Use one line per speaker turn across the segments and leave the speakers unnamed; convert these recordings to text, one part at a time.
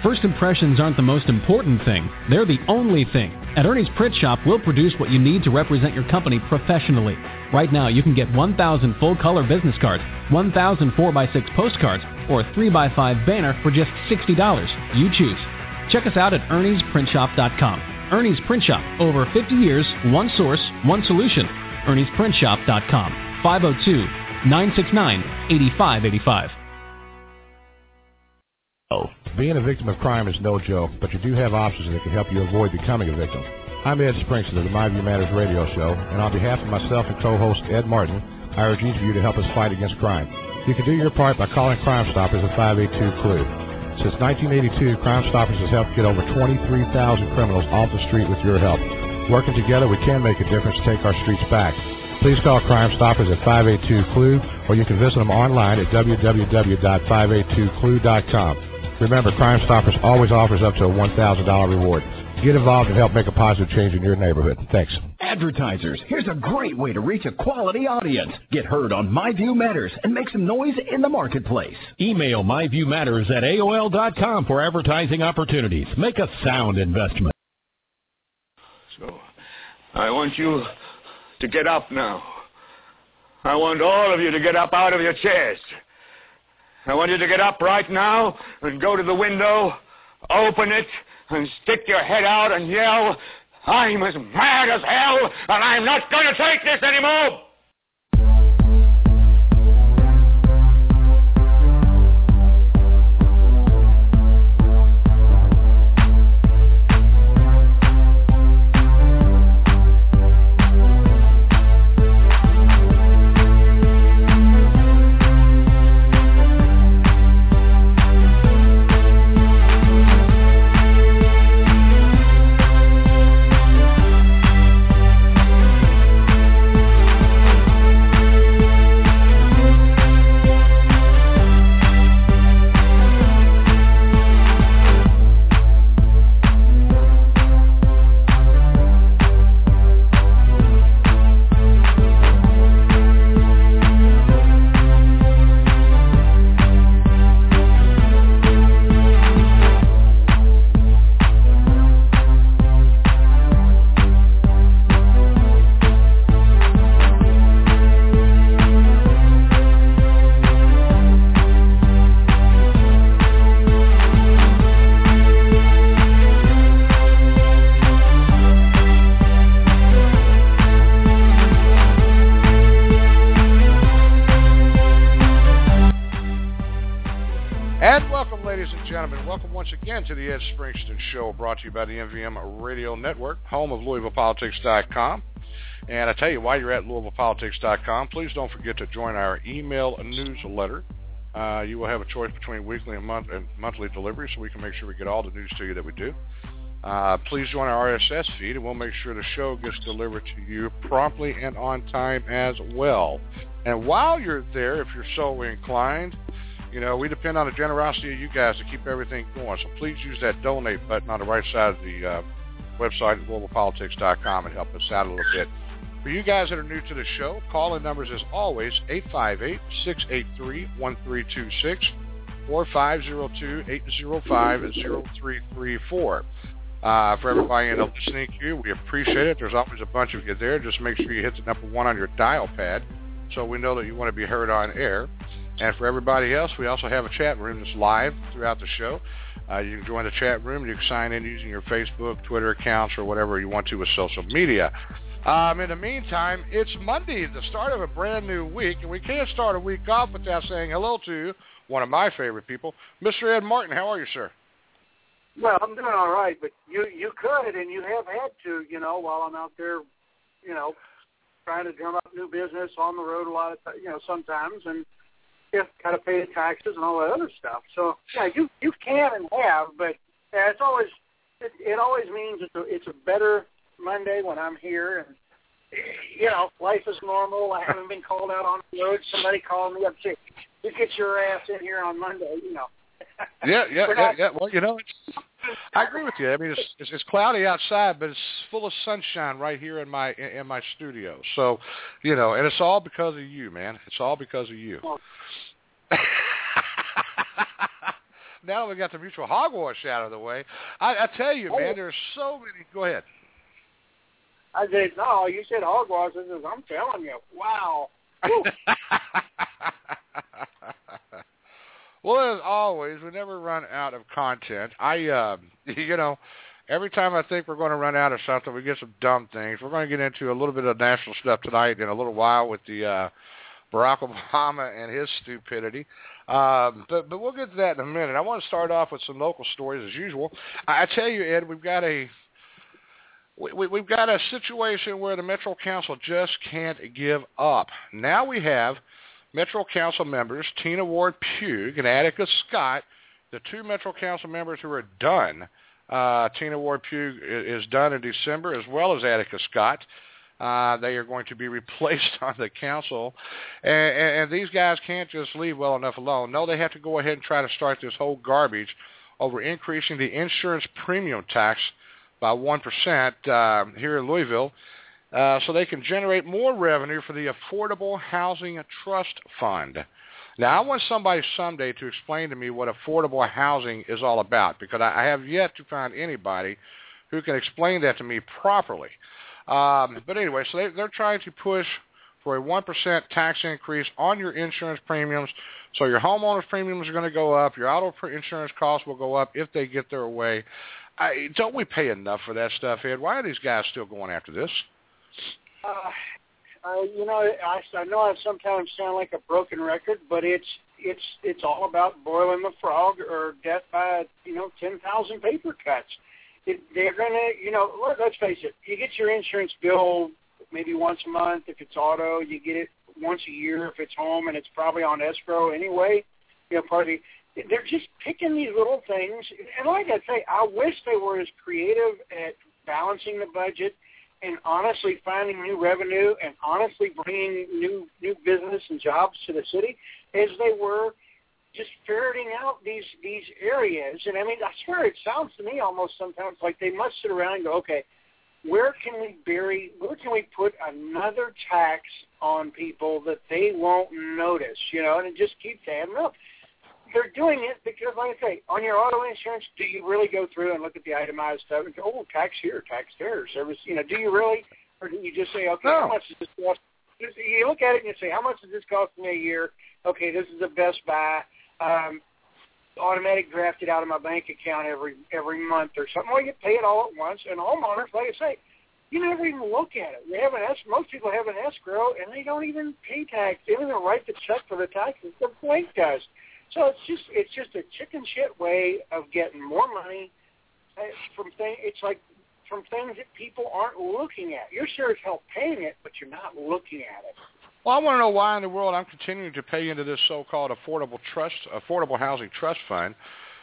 First impressions aren't the most important thing. They're the only thing. At Ernie's Print Shop, we'll produce what you need to represent your company professionally. Right now, you can get 1,000 full-color business cards, 1,000 4x6 postcards, or a 3x5 banner for just $60. You choose. Check us out at Ernie'sPrintShop.com. Ernie's Print Shop. Over 50 years, one source, one solution. Ernie'sPrintShop.com. 502-969-8585.
Being a victim of crime is no joke, but you do have options that can help you avoid becoming a victim. I'm Ed Springston of the My View Matters radio show, and on behalf of myself and co-host Ed Martin, I urge each of you to help us fight against crime. You can do your part by calling Crime Stoppers at 582-CLUE. Since 1982, Crime Stoppers has helped get over 23,000 criminals off the street with your help. Working together, we can make a difference to take our streets back. Please call Crime Stoppers at 582-CLUE, or you can visit them online at www.582clue.com. Remember, Crime Stoppers always offers up to a $1,000 reward. Get involved and help make a positive change in your neighborhood. Thanks.
Advertisers, here's a great way to reach a quality audience. Get heard on My View Matters and make some noise in the marketplace.
Email myviewmatters@aol.com for advertising opportunities. Make a sound investment.
So, I want you to get up now. I want all of you to get up out of your chairs. I want you to get up right now and go to the window, open it, and stick your head out and yell, "I'm as mad as hell, and I'm not going to take this anymore!"
To the Ed Springston Show, brought to you by the MVM Radio Network, home of LouisvillePolitics.com. And I tell you, while you're at LouisvillePolitics.com, please don't forget to join our email newsletter. You will have a choice between weekly and monthly delivery, so we can make sure we get all the news to you that we do. Please join our RSS feed, and we'll make sure the show gets delivered to you promptly and on time as well. And while you're there, if you're so inclined, you know, we depend on the generosity of you guys to keep everything going. So please use that donate button on the right side of the website at globalpolitics.com and help us out a little bit. For you guys that are new to the show, call-in numbers as always, 858-683-1326 or 502-805-0334. For everybody in the listening queue, we appreciate it. There's always a bunch of you there. Just make sure you hit the number 1 on your dial pad so we know that you want to be heard on air. And for everybody else, we also have a chat room that's live throughout the show. You can join the chat room. You can sign in using your Facebook, Twitter accounts, or whatever you want to with social media. In the meantime, it's Monday, the start of a brand new week, and we can't start a week off without saying hello to one of my favorite people, Mr. Ed Martin. How are you, sir?
Well, I'm doing all right, but you could, and you have had to, you know, while I'm out there, you know, trying to drum up new business on the road a lot of, sometimes, and got to pay the taxes and all that other stuff. So yeah, you can and have, but yeah, it always means it's a better Monday when I'm here, and you know, life is normal. I haven't been called out on the road. Somebody called me up, say, "You get your ass in here on Monday," you know.
Yeah. Well, you know, I agree with you. I mean, it's cloudy outside, but it's full of sunshine right here in my studio. So, you know, and it's all because of you, man. It's all because of you. now we got the mutual hogwash out of the way. I tell you, man, there's so many. Go ahead.
I said, no, you said hogwash. I said, I'm telling you, wow.
Well, as always, we never run out of content. Every time I think we're going to run out of something, we get some dumb things. We're going to get into a little bit of national stuff tonight in a little while with the Barack Obama and his stupidity. But we'll get to that in a minute. I want to start off with some local stories as usual. I tell you, Ed, we've got a situation where the Metro Council just can't give up. Now we have Metro Council members Tina Ward Pugh and Attica Scott, the two Metro Council members who are done. Tina Ward Pugh is done in December, as well as Attica Scott. They are going to be replaced on the council. And these guys can't just leave well enough alone. No, they have to go ahead and try to start this whole garbage over increasing the insurance premium tax by 1% here in Louisville, so they can generate more revenue for the Affordable Housing Trust Fund. Now, I want somebody someday to explain to me what affordable housing is all about, because I have yet to find anybody who can explain that to me properly. But anyway, so they're trying to push for a 1% tax increase on your insurance premiums. So your homeowner's premiums are going to go up. Your auto insurance costs will go up if they get their way. Don't we pay enough for that stuff, Ed? Why are these guys still going after this?
I know I sometimes sound like a broken record, but it's all about boiling the frog or death by 10,000 paper cuts. They're gonna let's face it. You get your insurance bill maybe once a month if it's auto. You get it once a year if it's home, and it's probably on escrow anyway. They're just picking these little things. And like I say, I wish they were as creative at balancing the budget and honestly finding new revenue and honestly bringing new business and jobs to the city as they were just ferreting out these areas. And, I mean, I swear it sounds to me almost sometimes like they must sit around and go, okay, where can we put another tax on people that they won't notice, and it just keeps adding up. They're doing it because, like I say, on your auto insurance, do you really go through and look at the itemized stuff and go, oh, tax here, tax there, service, do you really? Or do you just say, okay, How much does this cost? You look at it and you say, how much does this cost me a year? Okay, this is a Best Buy. Automatic drafted out of my bank account every month or something. Well, you pay it all at once. And homeowners, like I say, you never even look at it. Most people have an escrow, and they don't even pay tax. They don't even write the check for the taxes. The bank does. So it's just a chicken shit way of getting more money from things. It's like from things that people aren't looking at. You're sure as hell paying it, but you're not looking at it.
Well, I want to know why in the world I'm continuing to pay into this so-called affordable housing trust fund.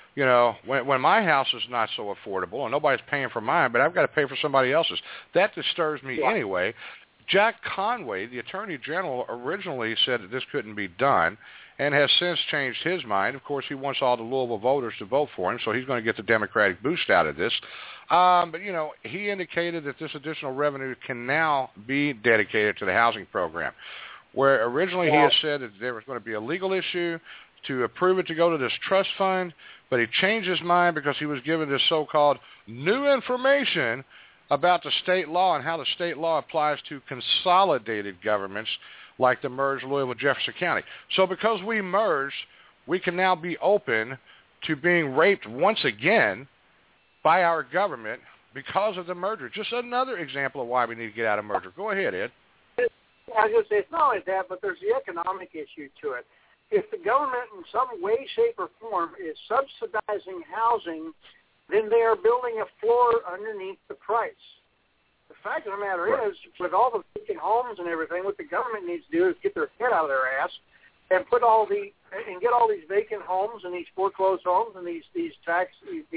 When my house is not so affordable and nobody's paying for mine, but I've got to pay for somebody else's. That disturbs me anyway. Jack Conway, the Attorney General, originally said that this couldn't be done and has since changed his mind. Of course, he wants all the Louisville voters to vote for him, so he's going to get the Democratic boost out of this. But, he indicated that this additional revenue can now be dedicated to the housing program, where originally he had said that there was going to be a legal issue to approve it to go to this trust fund, but he changed his mind because he was given this so-called new information about the state law and how the state law applies to consolidated governments like the merged Louisville-Jefferson County. So because we merged, we can now be open to being raped once again by our government because of the merger. Just another example of why we need to get out of merger. Go ahead, Ed.
I was going to say, it's not only that, but there's the economic issue to it. If the government in some way, shape, or form is subsidizing housing, then they are building a floor underneath the price. The fact of the matter is, with all the vacant homes and everything, what the government needs to do is get their head out of their ass and get all these vacant homes and these foreclosed homes and these tax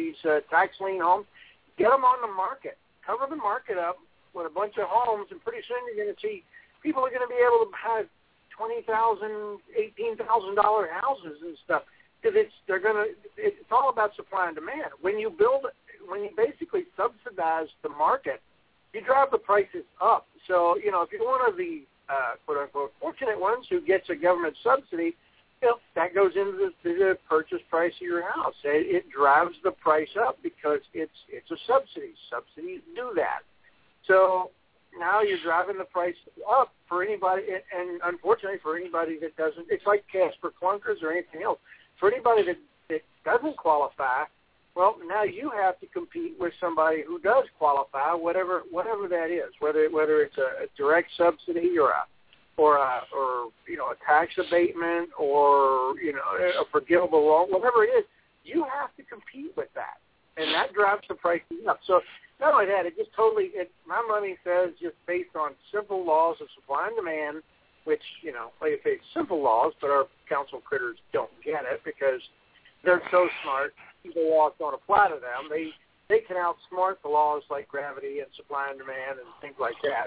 lien homes, get them on the market, cover the market up with a bunch of homes, and pretty soon you're going to see people are going to be able to buy $20,000, $18,000 houses and stuff because it's all about supply and demand. When you basically subsidize the market, you drive the prices up. So, if you're one of the quote-unquote fortunate ones who gets a government subsidy, that goes into the purchase price of your house. It drives the price up because it's a subsidy. Subsidies do that. So now you're driving the price up for anybody, and unfortunately for anybody that doesn't, it's like Casper Clunkers or anything else. For anybody that doesn't qualify, well, now you have to compete with somebody who does qualify, whatever that is, whether it's a direct subsidy or a tax abatement or a forgivable loan, whatever it is, you have to compete with that, and that drives the price up. So not only that, my money says just based on simple laws of supply and demand, which like I say, simple laws, but our council critters don't get it because they're so smart. The laws don't apply to them. They can outsmart the laws like gravity and supply and demand and things like that.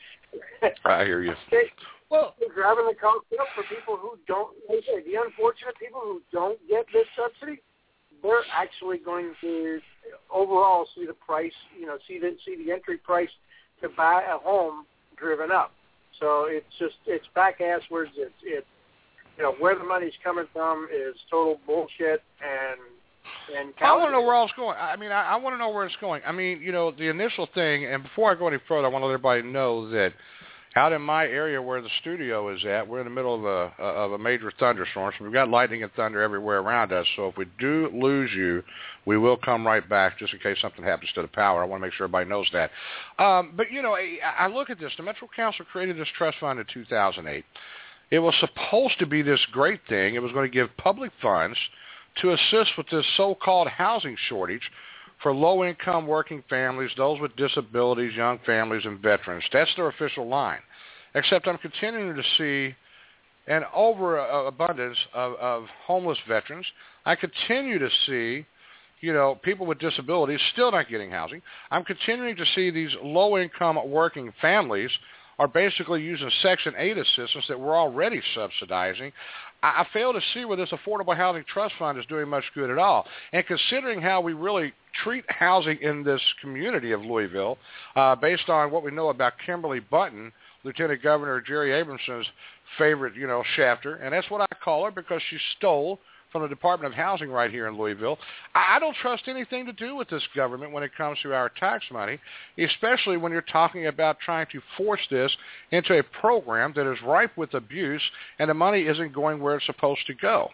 I hear you.
They're driving the cost up for people who don't. The unfortunate people who don't get this subsidy, they're actually going to overall see the price. See the entry price to buy a home driven up. So it's back asswards. It's where the money's coming from is total bullshit and.
I want to know where all it's going. I mean, I want to know where it's going. I mean, the initial thing, and before I go any further, I want to let everybody know that out in my area where the studio is at, we're in the middle of a major thunderstorm. So we've got lightning and thunder everywhere around us. So if we do lose you, we will come right back just in case something happens to the power. I want to make sure everybody knows that. But, I look at this. The Metro Council created this trust fund in 2008. It was supposed to be this great thing. It was going to give public funds to assist with this so-called housing shortage for low-income working families, those with disabilities, young families, and veterans. That's their official line. Except I'm continuing to see an overabundance of homeless veterans. I continue to see, people with disabilities still not getting housing. I'm continuing to see these low-income working families are basically using Section 8 assistance that we're already subsidizing. I fail to see where this Affordable Housing Trust Fund is doing much good at all. And considering how we really treat housing in this community of Louisville, based on what we know about Kimberly Button, Lieutenant Governor Jerry Abramson's favorite, shafter, and that's what I call her because she stole from the Department of Housing right here in Louisville. I don't trust anything to do with this government when it comes to our tax money, especially when you're talking about trying to force this into a program that is ripe with abuse and the money isn't going where it's supposed to go.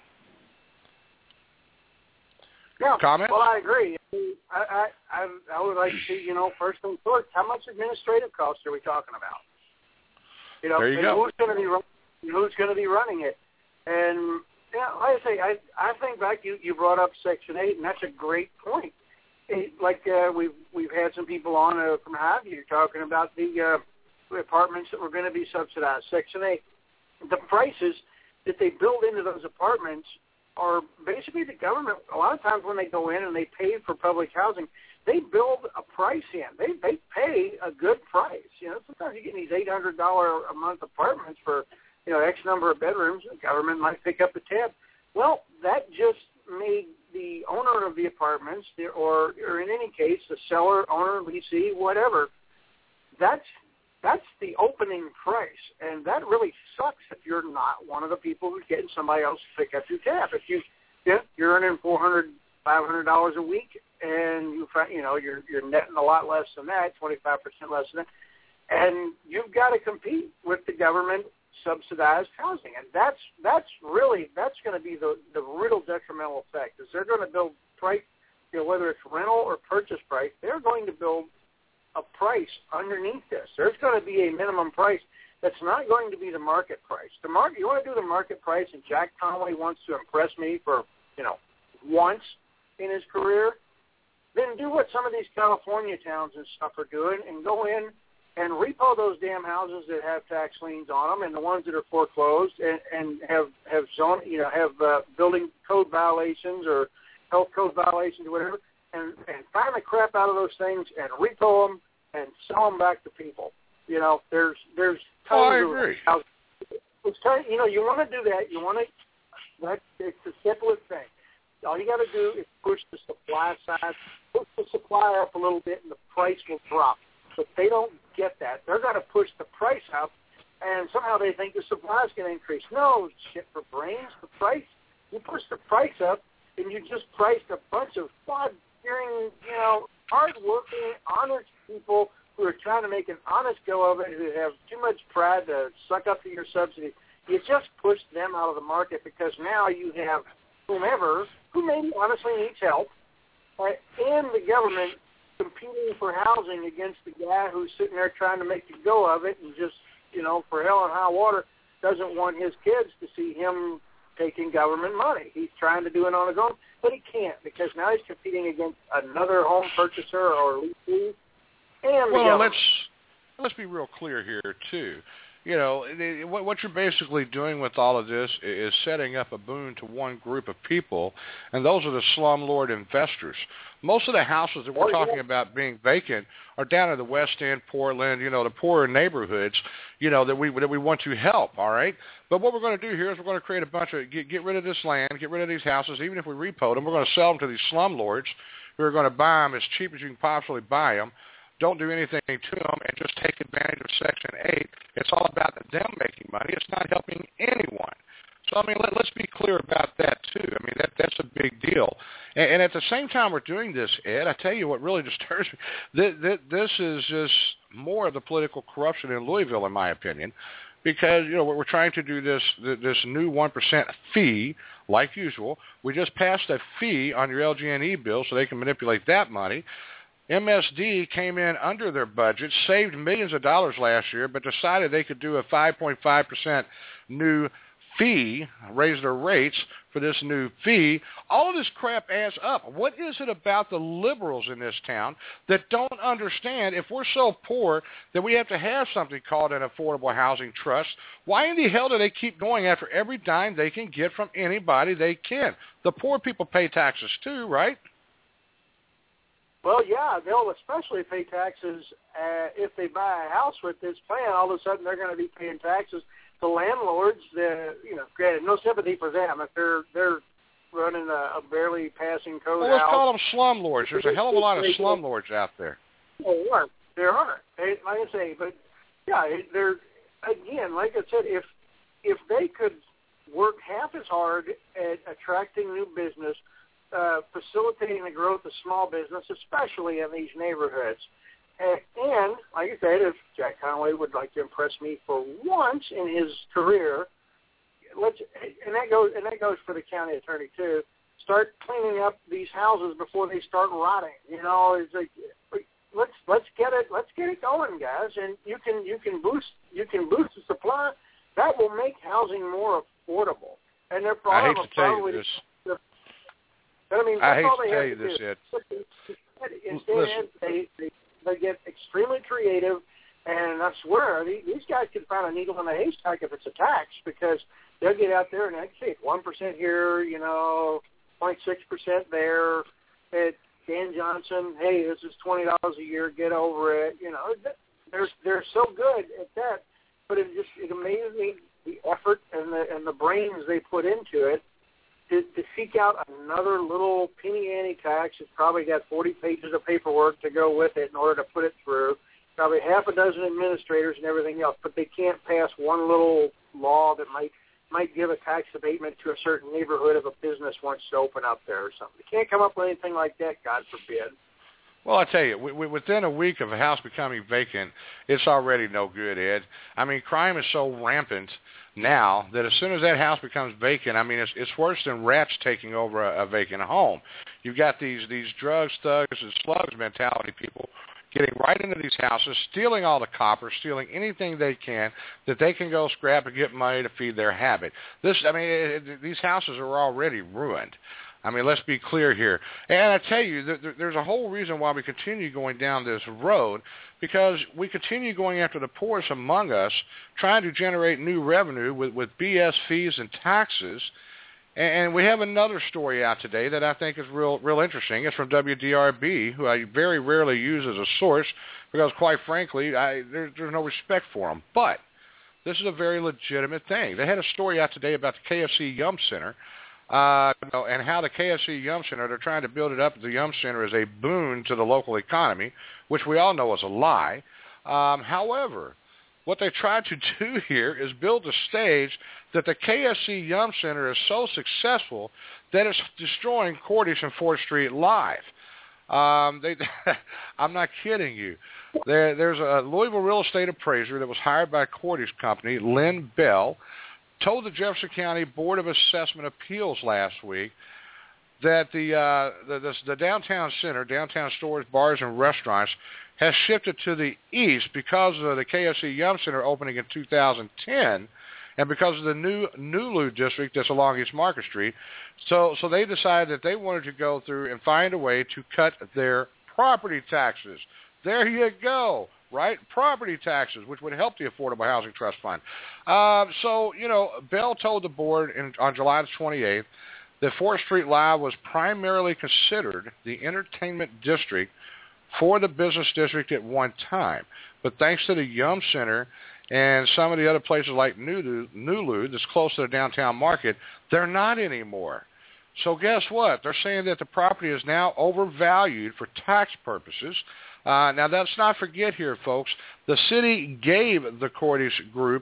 Yeah,
comment?
Well, I agree. I would like to see, first and foremost, how much administrative costs are we talking about?
There you go.
Who's going to be running it? And like I say, I think back. You brought up Section 8, and that's a great point. We've had some people on from Highview talking about the apartments that were going to be subsidized. Section 8, the prices that they build into those apartments are basically the government. A lot of times when they go in and they pay for public housing, they build a price in. They pay a good price. Sometimes you get these $800 a month apartments for X number of bedrooms. The government might pick up the tab. Well, that just made the owner of the apartments, or in any case, the seller, owner, leasee, whatever, that's the opening price. And that really sucks if you're not one of the people who's getting somebody else to pick up your tab. If you're earning $400, $500 a week, and you're netting a lot less than that, 25% less than that, and you've got to compete with the government subsidized housing, and that's going to be the real detrimental effect. Is they're going to build price, whether it's rental or purchase price, they're going to build a price underneath this. There's going to be a minimum price that's not going to be the market price. You want to do the market price, and Jack Conway wants to impress me for once in his career, then do what some of these California towns and stuff are doing, and go in and repo those damn houses that have tax liens on them, and the ones that are foreclosed and have building code violations or health code violations or whatever, and find the crap out of those things and repo them and sell them back to people. There's tons
I agree.
You want to do that. It's the simplest thing. All you got to do is push the supply side, push the supply up a little bit, and the price will drop. But they don't get that. They're going to push the price up, and somehow they think the supply is going to increase. No, shit for brains. The price, you push the price up, and you just priced a bunch of God-fearing, hard-working, honest people who are trying to make an honest go of it, who have too much pride to suck up to your subsidy. You just pushed them out of the market because now you have whomever who maybe honestly needs help, and the government competing for housing against the guy who's sitting there trying to make a go of it and just, for hell and high water, doesn't want his kids to see him taking government money. He's trying to do it on his own, but he can't because now he's competing against another home purchaser or leasing and the government.
Let's be real clear here, too. What you're basically doing with all of this is setting up a boon to one group of people, and those are the slumlord investors. Most of the houses that we're talking about being vacant are down in the West End, Portland, the poorer neighborhoods, that we want to help, all right? But what we're going to do here is we're going to create a bunch of, get rid of this land, get rid of these houses. Even if we repo them, we're going to sell them to these slumlords who are going to buy them as cheap as you can possibly buy them. Don't do anything to them, and just take advantage of Section 8. It's all about them making money. It's not helping anyone. So, let's be clear about that, too. That's a big deal. And at the same time we're doing this, Ed, I tell you what really disturbs me. This is just more of the political corruption in Louisville, in my opinion, because, we're trying to do this new 1% fee, like usual. We just passed a fee on your LG&E bill so they can manipulate that money. MSD came in under their budget, saved millions of dollars last year, but decided they could do a 5.5% new fee, raise their rates for this new fee. All of this crap adds up. What is it about the liberals in this town that don't understand if we're so poor that we have to have something called an affordable housing trust? Why in the hell do they keep going after every dime they can get from anybody they can? The poor people pay taxes too, right?
Well, yeah, they'll especially pay taxes if they buy a house with this plan. All of a sudden, they're going to be paying taxes. The landlords, granted, no sympathy for them if they're running a barely passing code.
Well, let's call them slumlords. There's a hell of a lot of slumlords out there.
Oh, there are. Like I say, but yeah, they're again, like I said, if they could work half as hard at attracting new business, facilitating the growth of small business, especially in these neighborhoods. And like I said, if Jack Conway would like to impress me for once in his career, and that goes for the county attorney too. Start cleaning up these houses before they start rotting. It's like let's get it going, guys, and you can boost the supply. That will make housing more affordable. And they're probably
I hate to tell you this. I hate to tell you this, Ed.
Instead, they get extremely creative, and I swear, these guys can find a needle in a haystack if it's a tax, because they'll get out there and they say 1% here, 0.6% there. At Dan Johnson, hey, this is $20 a year, get over it. They're so good at that, but it amazes me the effort and the brains they put into it. To seek out another little penny ante tax. It's probably got 40 pages of paperwork to go with it in order to put it through. Probably half a dozen administrators and everything else, but they can't pass one little law that might give a tax abatement to a certain neighborhood if a business wants to open up there or something. They can't come up with anything like that, God forbid.
Well, I tell you, within a week of a house becoming vacant, it's already no good, Ed. Crime is so rampant now that as soon as that house becomes vacant, it's worse than rats taking over a vacant home. You've got these drugs, thugs, and slugs mentality people getting right into these houses, stealing all the copper, stealing anything they can that they can go scrap and get money to feed their habit. These houses are already ruined. Let's be clear here. And I tell you, there's a whole reason why we continue going down this road, because we continue going after the poorest among us, trying to generate new revenue with BS fees and taxes. And we have another story out today that I think is real interesting. It's from WDRB, who I very rarely use as a source because, quite frankly, there's no respect for them. But this is a very legitimate thing. They had a story out today about the KFC Yum Center, and how the KFC Yum Center, they're trying to build it up as the Yum Center as a boon to the local economy, which we all know is a lie. However, what they tried to do here is build a stage that the KFC Yum Center is so successful that it's destroying Cordish and 4th Street Live. I'm not kidding you. There's a Louisville real estate appraiser that was hired by Cordish Company, Lynn Bell, told the Jefferson County Board of Assessment Appeals last week that the downtown center, downtown stores, bars, and restaurants has shifted to the east because of the KFC Yum Center opening in 2010 and because of the new Nulu district that's along East Market Street. So they decided that they wanted to go through and find a way to cut their property taxes. There you go, right? Property taxes, which would help the Affordable Housing Trust Fund. So, Bell told the board on July the 28th that 4th Street Live was primarily considered the entertainment district for the business district at one time. But thanks to the Yum Center and some of the other places like Nulu that's close to the downtown market, they're not anymore. So guess what? They're saying that the property is now overvalued for tax purposes. Now, let's not forget here, folks, the city gave the Cordish Group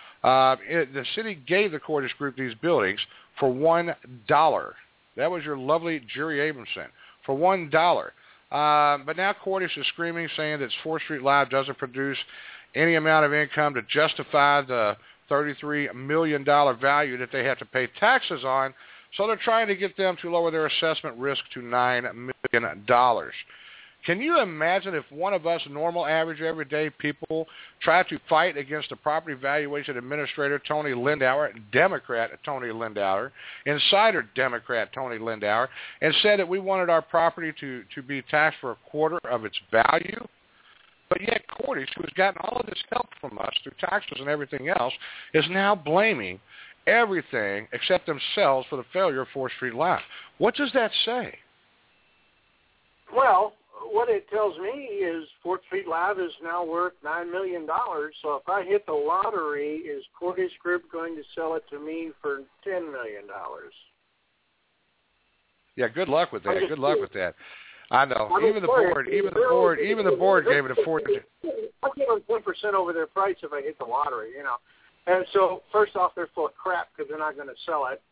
these buildings for $1. That was your lovely Jerry Abramson, for $1. But now Cordish is screaming, saying that 4th Street Live doesn't produce any amount of income to justify the $33 million value that they have to pay taxes on. So they're trying to get them to lower their assessment risk to $9 million. Can you imagine if one of us normal, average, everyday people tried to fight against the property valuation administrator, Tony Lindauer, Democrat Tony Lindauer, insider Democrat Tony Lindauer, and said that we wanted our property to be taxed for a quarter of its value? But yet Cordish, who has gotten all of this help from us through taxes and everything else, is now blaming everything except themselves for the failure of 4th Street Live. What does that say?
Well, what it tells me is 4th Street Live is now worth $9 million. So if I hit the lottery, is Cordish Group going to sell it to me for $10 million?
Yeah, good luck with that. Good luck with that. I know. Even the board gave it a 4.
I'll give them 10% over their price if I hit the lottery, And so, first off, they're full of crap because they're not going to sell it.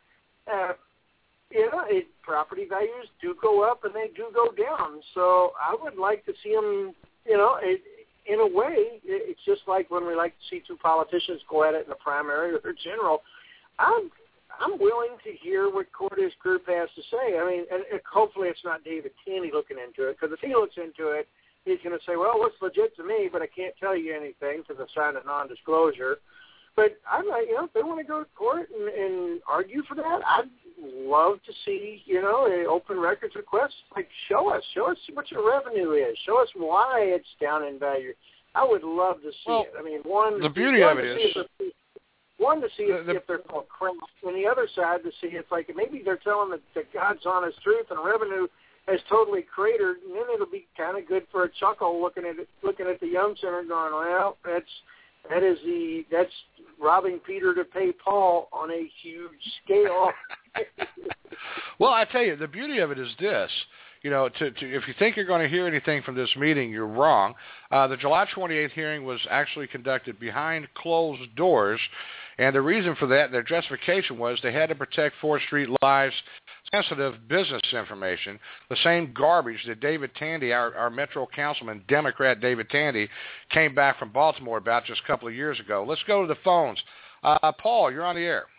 Property values do go up and they do go down. So I would like to see them, in a way, it's just like when we like to see two politicians go at it in the primary or general. I'm willing to hear what Cordish Group has to say. I mean, and hopefully it's not David Tandy looking into it, because if he looks into it, he's going to say, well, what's legit to me, but I can't tell you anything because I've signed a non-disclosure. But I'm like, if they want to go to court and argue for that, I'd love to see, an open records request. Like, show us what your revenue is. Show us why it's down in value. I would love to see it. I mean, the beauty of it is, to see if they're full of crap, and the other side to see if maybe they're telling the God's honest truth and revenue has totally cratered, and then it'll be kind of good for a chuckle looking at the Yum Center going, well, that's robbing Peter to pay Paul on a huge scale.
Well, I tell you, the beauty of it is this. If you think you're going to hear anything from this meeting, you're wrong. The July 28th hearing was actually conducted behind closed doors, and the reason for that, their justification was they had to protect 4th Street Live's sensitive business information, the same garbage that David Tandy, our Metro Councilman, Democrat David Tandy, came back from Baltimore about just a couple of years ago. Let's go to the phones. Paul, you're on the air.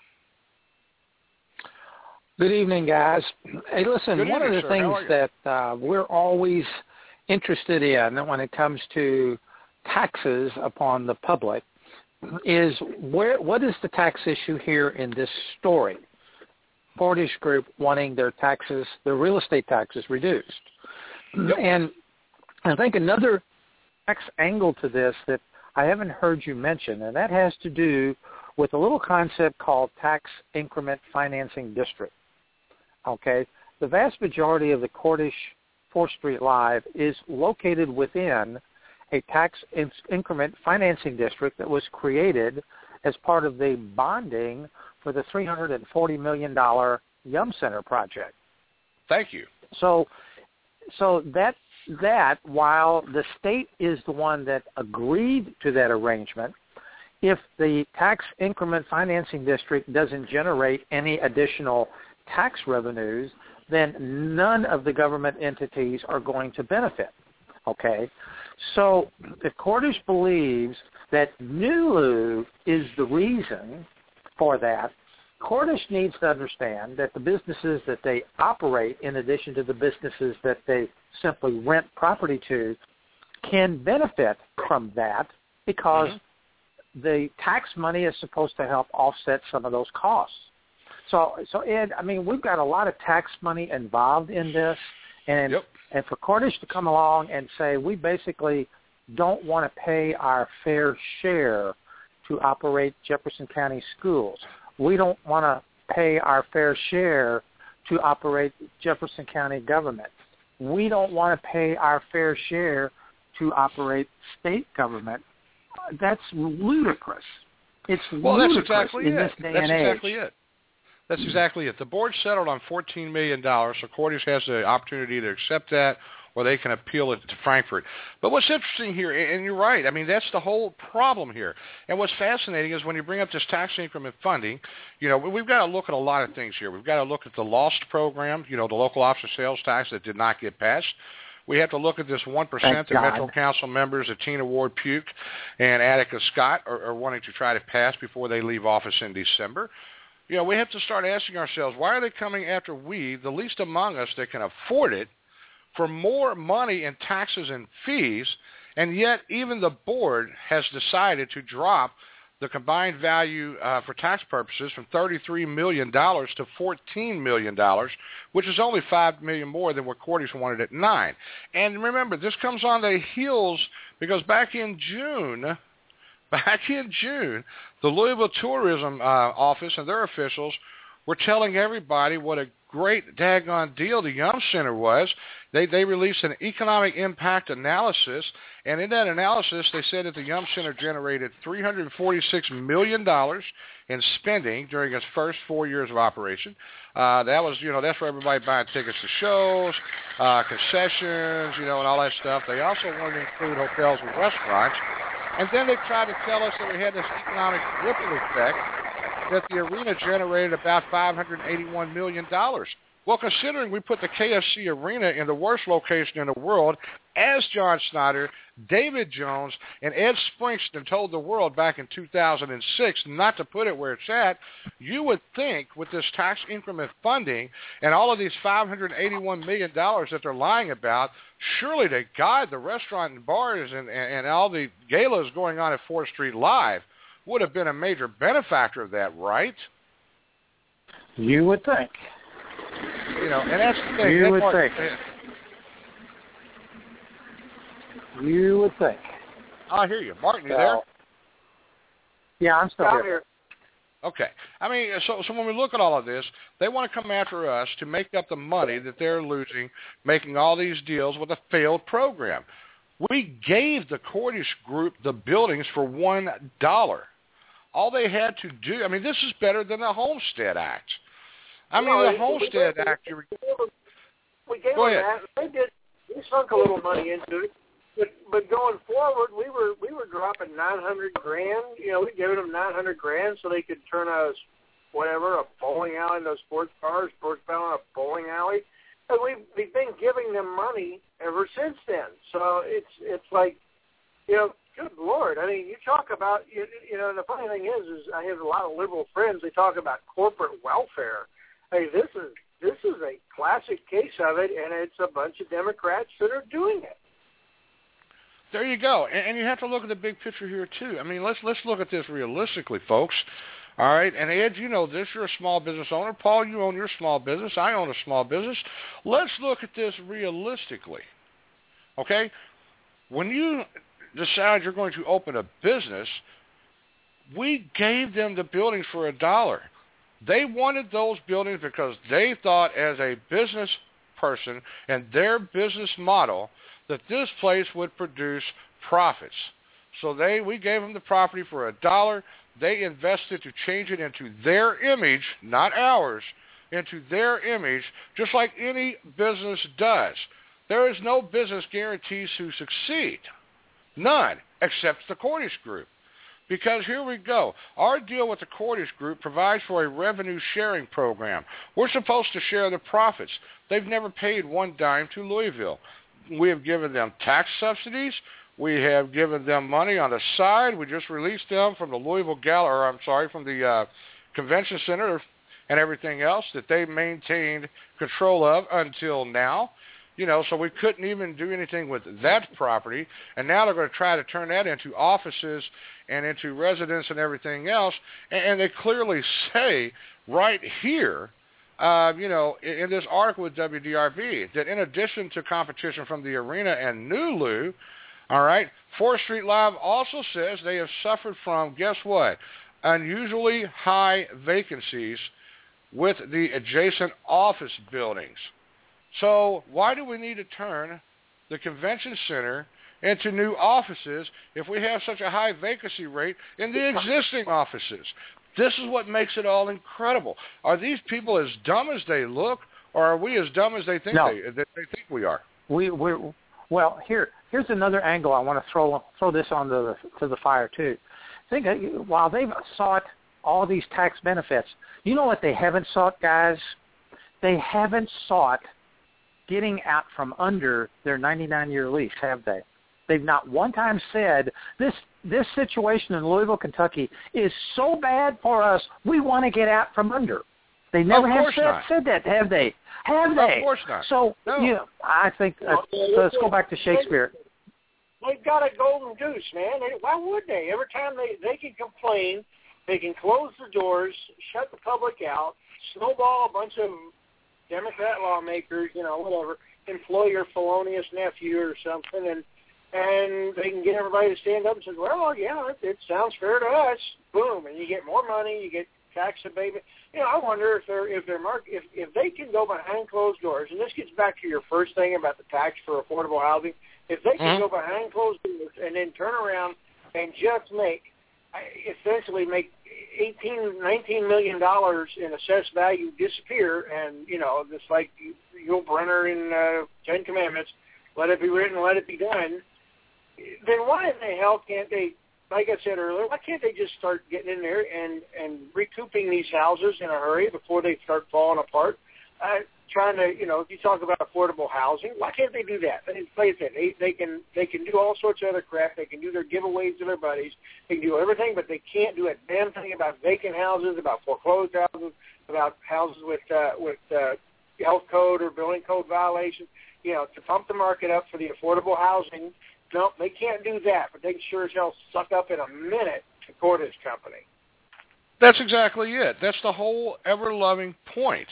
Good evening, guys. Hey, listen, one of the things that we're always interested in when it comes to taxes upon the public is what is the tax issue here in this story? Cordish Group wanting their real estate taxes reduced. Yep. And I think another tax angle to this that I haven't heard you mention, and that has to do with a little concept called tax increment financing district. Okay, the vast majority of the Cordish 4th Street Live is located within a tax increment financing district that was created as part of the bonding for the $340 million Yum Center project.
Thank you.
So that that while the state is the one that agreed to that arrangement, if the tax increment financing district doesn't generate any additional tax revenues, then none of the government entities are going to benefit. Okay? So if Cordish believes that NULU is the reason for that, Cordish needs to understand that the businesses that they operate, in addition to the businesses that they simply rent property to, can benefit from that because the tax money is supposed to help offset some of those costs. So Ed, I mean, we've got a lot of tax money involved in this, and for Cordish to come along and say we basically don't want to pay our fair share to operate Jefferson County schools. We don't want to pay our fair share to operate Jefferson County government. We don't want to pay our fair share to operate state government. That's ludicrous. It's ludicrous
that's exactly
in this day and age.
Exactly it. That's exactly it. The board settled on $14 million, so Cordish has the opportunity to accept that, or they can appeal it to Frankfurt. But what's interesting here, and you're right, I mean, that's the whole problem here. And what's fascinating is when you bring up this tax increment funding, you know, we've got to look at a lot of things here. We've got to look at the LOST program, you know, the local office of sales tax that did not get passed. We have to look at this 1% that Metro Council members, Tina Ward Puke and Attica Scott, are wanting to try to pass before they leave office in December. You know, we have to start asking ourselves, why are they coming after we, the least among us that can afford it, for more money in taxes and fees, and yet even the board has decided to drop the combined value for tax purposes from $33 million to $14 million, which is only $5 million more than what Cordish wanted at $9 million. And remember, this comes on the heels because back in June, the Louisville Tourism Office and their officials were telling everybody what a great daggone deal the Yum Center was. They released an economic impact analysis, and in that analysis they said that the Yum Center generated $346 million in spending during its first 4 years of operation. That was, you know, that's for everybody buying tickets to shows, concessions, you know, and all that stuff. They also wanted to include hotels and restaurants. And then they tried to tell us that we had this economic ripple effect, that the arena generated about $581 million. Well, considering we put the KFC Arena in the worst location in the world, as John Snyder, David Jones, and Ed Springston told the world back in 2006 not to put it where it's at, you would think with this tax increment funding and all of these $581 million that they're lying about, surely to God, the restaurant and bars and all the galas going on at 4th Street Live would have been a major benefactor of that, right?
You would think.
You know, and that's the thing.
You would think. You would think.
I hear you. Martin, you there?
Yeah, I'm still here.
Okay. I mean, so when we look at all of this, they want to come after us to make up the money that they're losing making all these deals with a failed program. We gave the Cordish Group the buildings for $1. All they had to do, I mean, this is better than the Homestead Act. I mean, the Homestead Act.
We gave them that. They sunk a little money into it. But going forward, we were dropping $900,000. You know, we gave them $900,000 so they could turn a bowling alley into a sports bar, sports bar in a bowling alley. And we've been giving them money ever since then. So it's like, you know, good Lord. I mean, you talk about, you know, the funny thing is I have a lot of liberal friends. They talk about corporate welfare. Hey, this is a classic case of it, and it's a bunch of Democrats that are doing it.
There you go. And you have to look at the big picture here, too. I mean, let's look at this realistically, folks. All right? And, Ed, you know this. You're a small business owner. Paul, you own your small business. I own a small business. Let's look at this realistically. Okay? When you decide you're going to open a business, we gave them the buildings for $1. They wanted those buildings because they thought as a business person and their business model that this place would produce profits. So we gave them the property for $1. They invested to change it into their image, not ours, into their image, just like any business does. There is no business guarantees to succeed. None, except the Cordish Group. Because here we go. Our deal with the Cordish Group provides for a revenue sharing program. We're supposed to share the profits. They've never paid one dime to Louisville. We have given them tax subsidies. We have given them money on the side. We just released them from the from the convention center and everything else that they maintained control of until now. So we couldn't even do anything with that property, and now they're going to try to turn that into offices and into residence and everything else, and they clearly say right here, in this article with WDRB, that in addition to competition from the arena and Nulu, all right, 4th Street Live also says they have suffered from, guess what, unusually high vacancies with the adjacent office buildings. So why do we need to turn the convention center into new offices if we have such a high vacancy rate in the existing offices? This is what makes it all incredible. Are these people as dumb as they look, or are we as dumb as they think they think we are?
Well, here's another angle I want to throw this onto the fire too. Think while they've sought all these tax benefits, you know what they haven't sought, guys? They haven't sought getting out from under their 99-year lease, have they? They've not one time said, this situation in Louisville, Kentucky is so bad for us, we want to get out from under. They never have said that, have they? Have they?
Of course not.
So,
no.
I think, let's go back to Shakespeare.
They've got a golden goose, man. Why would they? Every time they can complain, they can close the doors, shut the public out, snowball a bunch of Democrat lawmakers, whatever, employ your felonious nephew or something, and they can get everybody to stand up and say, well, yeah, it sounds fair to us. Boom, and you get more money, you get tax abatement. I wonder if they can go behind closed doors, and this gets back to your first thing about the tax for affordable housing. If they can go behind closed doors and then turn around and just essentially make $19 million in assessed value disappear, and just like Yul Brynner in Ten Commandments, let it be written, let it be done. Then why in the hell can't they? Like I said earlier, why can't they just start getting in there and recouping these houses in a hurry before they start falling apart? Trying to, if you talk about affordable housing, why can't they do that? Like I said, they can do all sorts of other crap. They can do their giveaways to their buddies. They can do everything, but they can't do a damn thing about vacant houses, about foreclosed houses, about houses with health code or building code violations. To pump the market up for the affordable housing. No, they can't do that, but they can sure as hell suck up in a minute to Cordish Company.
That's exactly it. That's the whole ever-loving point.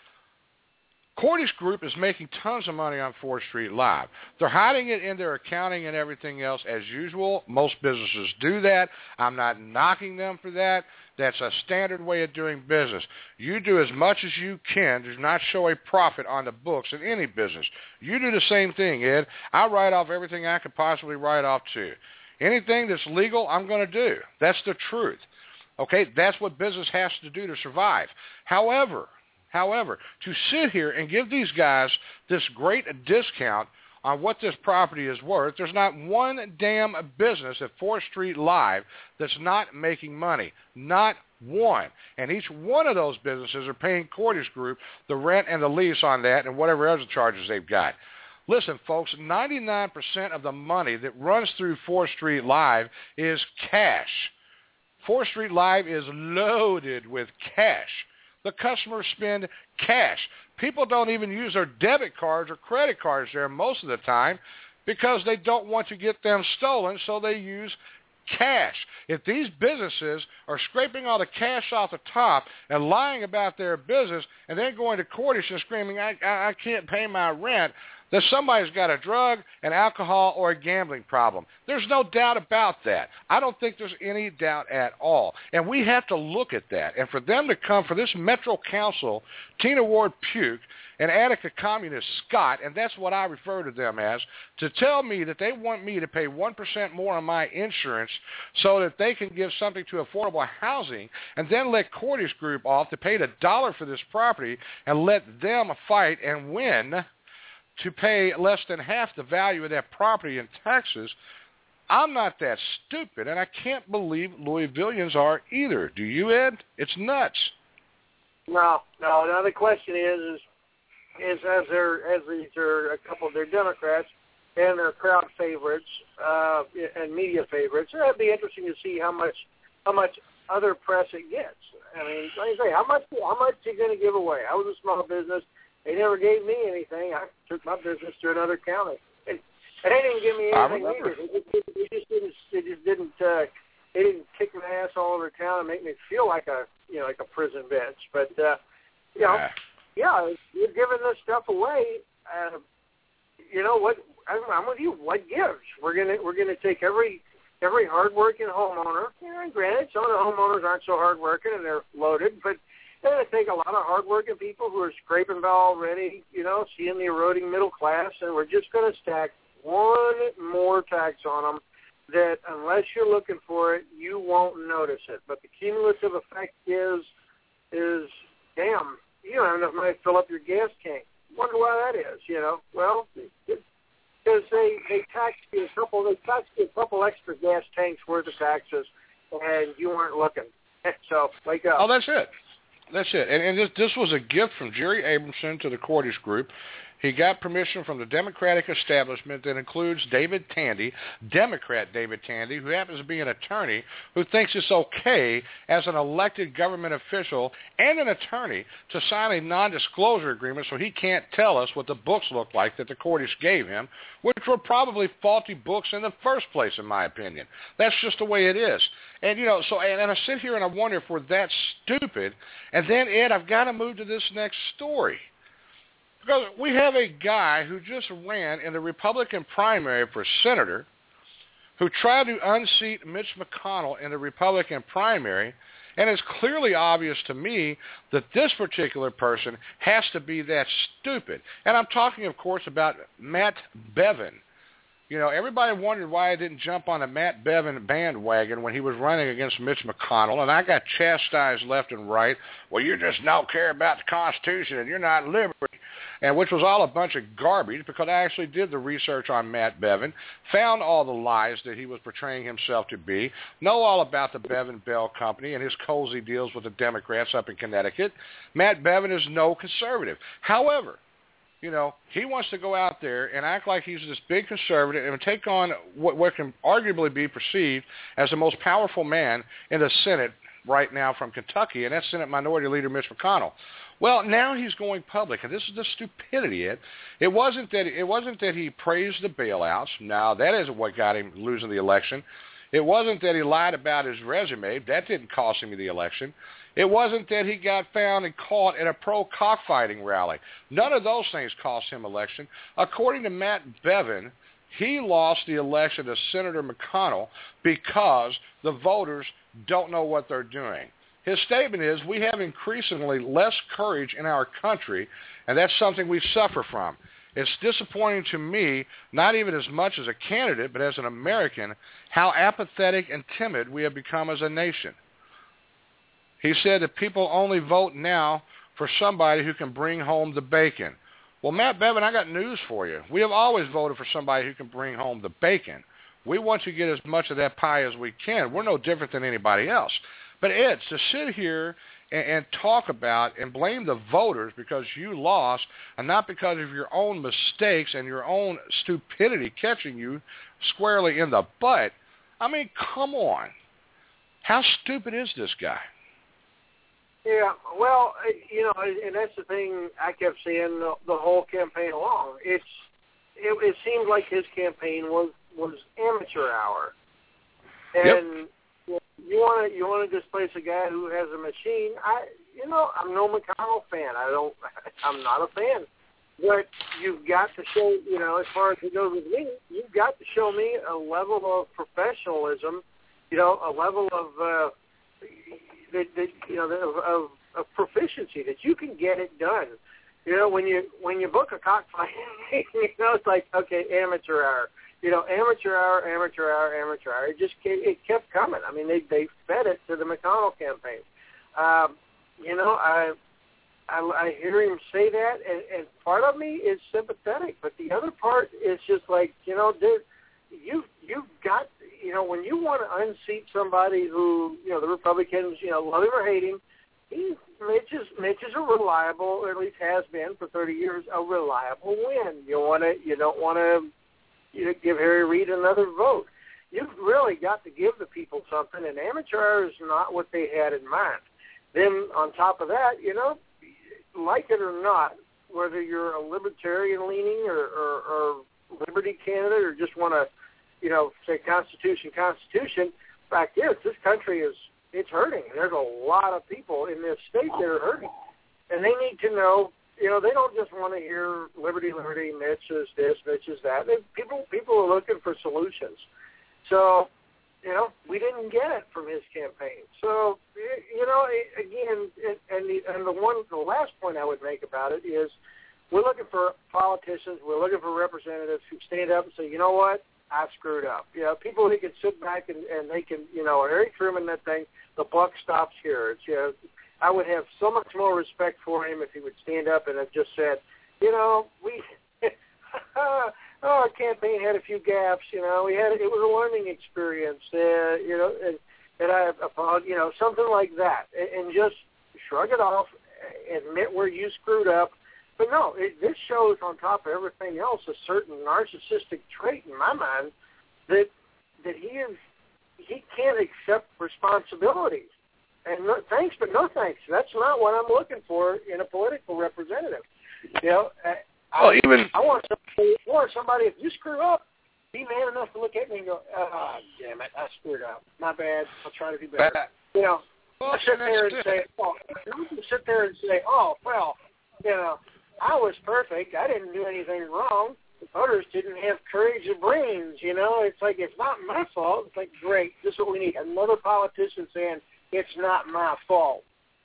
Cordish Group is making tons of money on 4th Street Live. They're hiding it in their accounting and everything else as usual. Most businesses do that. I'm not knocking them for that. That's a standard way of doing business. You do as much as you can. Do not show a profit on the books in any business. You do the same thing, Ed. I write off everything I could possibly write off too. Anything that's legal, I'm going to do. That's the truth. Okay? That's what business has to do to survive. However, to sit here and give these guys this great discount on what this property is worth, there's not one damn business at 4th Street Live that's not making money. Not one. And each one of those businesses are paying Cordish Group the rent and the lease on that and whatever other charges they've got. Listen, folks, 99% of the money that runs through 4th Street Live is cash. 4th Street Live is loaded with cash. The customers spend cash. People don't even use their debit cards or credit cards there most of the time because they don't want to get them stolen, so they use cash. If these businesses are scraping all the cash off the top and lying about their business and then going to Cordish and screaming, I can't pay my rent, that somebody's got a drug, an alcohol, or a gambling problem. There's no doubt about that. I don't think there's any doubt at all. And we have to look at that. And for them to come, for this Metro Council, Tina Ward Puke, and Attica Communist Scott, and that's what I refer to them as, to tell me that they want me to pay 1% more on my insurance so that they can give something to affordable housing and then let Cordish Group off to pay $1 for this property and let them fight and win. to pay less than half the value of that property in taxes. I'm not that stupid, and I can't believe Louisvillians are either. Do you, Ed? It's nuts.
No. Now the question is as these are a couple of their Democrats and their crowd favorites and media favorites, it'd be interesting to see how much other press it gets. I mean, like I say, how much are you going to give away? I was a small business. They never gave me anything. I took my business to another county. They didn't give me anything either. They didn't kick my ass all over town and make me feel like a prison bench. But you're giving this stuff away. You know what? I'm with you. What gives? We're gonna take every hardworking homeowner. And granted, some of the homeowners aren't so hardworking and they're loaded, but they're going to take a lot of hardworking people who are scraping by already, seeing the eroding middle class, and we're just going to stack one more tax on them that unless you're looking for it, you won't notice it. But the cumulative effect is damn, you don't have enough money to fill up your gas tank. Wonder why that is, Well, because they taxed you a couple extra gas tanks worth of taxes, and you weren't looking. So wake up.
Oh, that's it. And this was a gift from Jerry Abramson to the Cordish Group. He got permission from the Democratic establishment that includes David Tandy, Democrat David Tandy, who happens to be an attorney who thinks it's okay as an elected government official and an attorney to sign a non-disclosure agreement so he can't tell us what the books look like that the Cordish gave him, which were probably faulty books in the first place, in my opinion. That's just the way it is. And, and I sit here and I wonder if we're that stupid. And then, Ed, I've got to move to this next story. Because we have a guy who just ran in the Republican primary for senator who tried to unseat Mitch McConnell in the Republican primary, and it's clearly obvious to me that this particular person has to be that stupid. And I'm talking, of course, about Matt Bevin. Everybody wondered why I didn't jump on the Matt Bevin bandwagon when he was running against Mitch McConnell, and I got chastised left and right. Well, you just don't care about the Constitution, and you're not liberty. And which was all a bunch of garbage because I actually did the research on Matt Bevin, found all the lies that he was portraying himself to be, know all about the Bevin Bell Company and his cozy deals with the Democrats up in Connecticut. Matt Bevin is no conservative. However, he wants to go out there and act like he's this big conservative and take on what can arguably be perceived as the most powerful man in the Senate right now from Kentucky, and that's Senate Minority Leader Mitch McConnell. Well, now he's going public, and this is the stupidity. It wasn't that he praised the bailouts. Now, that isn't what got him losing the election. It wasn't that he lied about his resume. That didn't cost him the election. It wasn't that he got found and caught at a pro-cockfighting rally. None of those things cost him election. According to Matt Bevin, he lost the election to Senator McConnell because the voters don't know what they're doing. His statement is, we have increasingly less courage in our country, and that's something we suffer from. It's disappointing to me, not even as much as a candidate, but as an American, how apathetic and timid we have become as a nation. He said that people only vote now for somebody who can bring home the bacon. Well, Matt Bevin, I got news for you. We have always voted for somebody who can bring home the bacon. We want to get as much of that pie as we can. We're no different than anybody else. But, Ed, to sit here and talk about and blame the voters because you lost and not because of your own mistakes and your own stupidity catching you squarely in the butt, I mean, come on. How stupid is this guy?
Yeah, well, and that's the thing I kept saying the whole campaign along. It seemed like his campaign was amateur hour. And you want to displace a guy who has a machine. I'm no McConnell fan. I'm not a fan. But you've got to show, as far as it goes with me, you've got to show me a level of professionalism, a level of of proficiency that you can get it done. When you book a cockfight, it's like, okay, amateur hour. Amateur hour. It kept coming. I mean, they fed it to the McConnell campaign. I hear him say that, and part of me is sympathetic, but the other part is just like, dude, you've got, when you want to unseat somebody who, the Republicans, love him or hate him, Mitch is a reliable, or at least has been for 30 years, a reliable win. You don't want to give Harry Reid another vote. You've really got to give the people something, and amateur hour is not what they had in mind. Then on top of that, like it or not, whether you're a libertarian leaning or liberty candidate or just want to, say Constitution, fact is this country it's hurting. There's a lot of people in this state that are hurting. And they need to know, they don't just want to hear liberty, Mitch is this, Mitch is that. People are looking for solutions. So, we didn't get it from his campaign. So, again, and the last point I would make about it is we're looking for politicians, we're looking for representatives who stand up and say, you know what, I screwed up. People who can sit back and they can, Harry Truman, that thing, the buck stops here. It's, I would have so much more respect for him if he would stand up and have just said, our campaign had a few gaps, it was a learning experience, and I apologize, something like that, and just shrug it off, admit where you screwed up. But no, this shows on top of everything else a certain narcissistic trait in my mind that he can't accept responsibilities. And thanks, but no thanks. That's not what I'm looking for in a political representative. I want somebody, if you screw up, be man enough to look at me and go, damn it, I screwed up. My bad. I'll try to do better. Sit there and say, well, I was perfect. I didn't do anything wrong. The voters didn't have courage or brains. It's like, it's not my fault. It's like, great. This is what we need. Another politician saying, it's not my fault.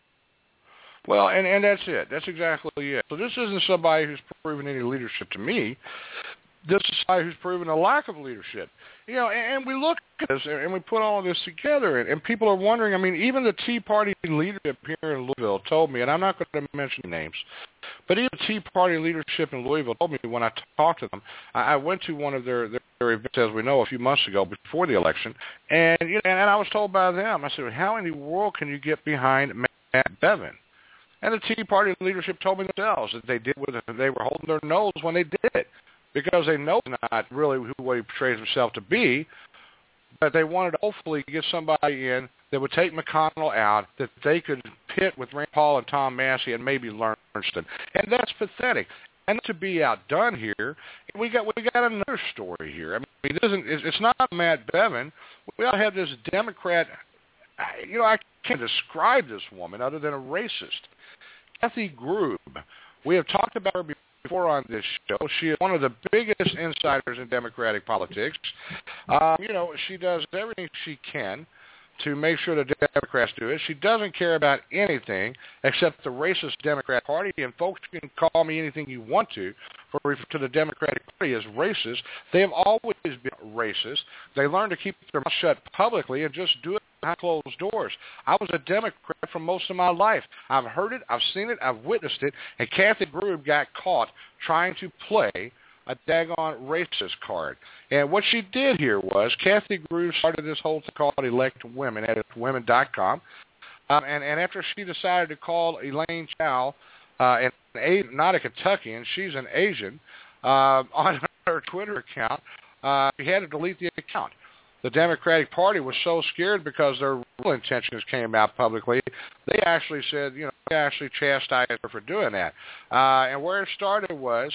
Well, and that's it. That's exactly it. So this isn't somebody who's proven any leadership to me. This is somebody who's proven a lack of leadership. And we look at this and we put all of this together, and people are wondering, even the Tea Party leadership here in Louisville told me, and I'm not going to mention names, but even the Tea Party leadership in Louisville told me when I talked to them, I went to one of their events, as we know, a few months ago before the election, and I was told by them, I said, how in the world can you get behind Matt Bevin? And the Tea Party leadership told me themselves that they were holding their nose when they did it, because they know it's not really what he portrays himself to be, but they wanted to hopefully get somebody in that would take McConnell out, that they could pit with Rand Paul and Tom Massey and maybe Lunston. And that's pathetic. And to be outdone here, we got another story here. It's not Matt Bevin. We all have this Democrat. I can't describe this woman other than a racist. Kathy Grube. We have talked about her before on this show. She is one of the biggest insiders in Democratic politics. She does everything she can to make sure the Democrats do it. She doesn't care about anything except the racist Democrat Party, and folks can call me anything you want to the Democratic Party as racist. They have always been racist. They learn to keep their mouth shut publicly and just do it behind closed doors. I was a Democrat for most of my life. I've heard it, I've seen it, I've witnessed it, and Kathy Grube got caught trying to play a daggone racist card. And what she did here was Kathy Grube started this whole thing called Elect Women at women.com. And after she decided to call Elaine Chao not a Kentuckian, she's an Asian, on her Twitter account, she had to delete the account. The Democratic Party was so scared because their real intentions came out publicly. They actually said, they actually chastised her for doing that. And where it started was,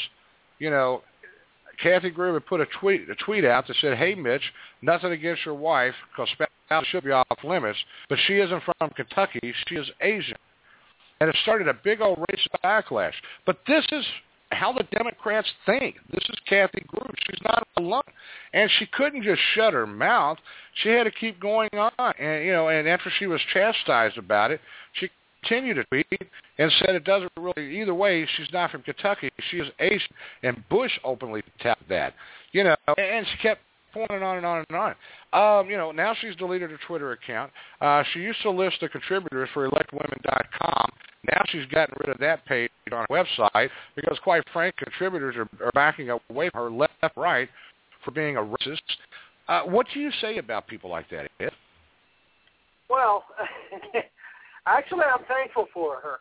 Kathy Grube had put a tweet out that said, "Hey, Mitch, nothing against your wife, because spouse should be off limits, but she isn't from Kentucky. She is Asian." And it started a big old racist backlash. But this is how the Democrats think. This is Kathy Grube. She's not alone. And she couldn't just shut her mouth. She had to keep going on. And, and after she was chastised about it, she continued to tweet and said it doesn't really, either way, she's not from Kentucky. She is Asian. And Bush openly tapped that. And she kept on and on and on and on. Now she's deleted her Twitter account. She used to list the contributors for electwomen.com Now she's gotten rid of that page on her website because, quite frankly, contributors are backing away from her left, right, for being a racist. What do you say about people like that, Ed?
Well, actually, I'm thankful for her.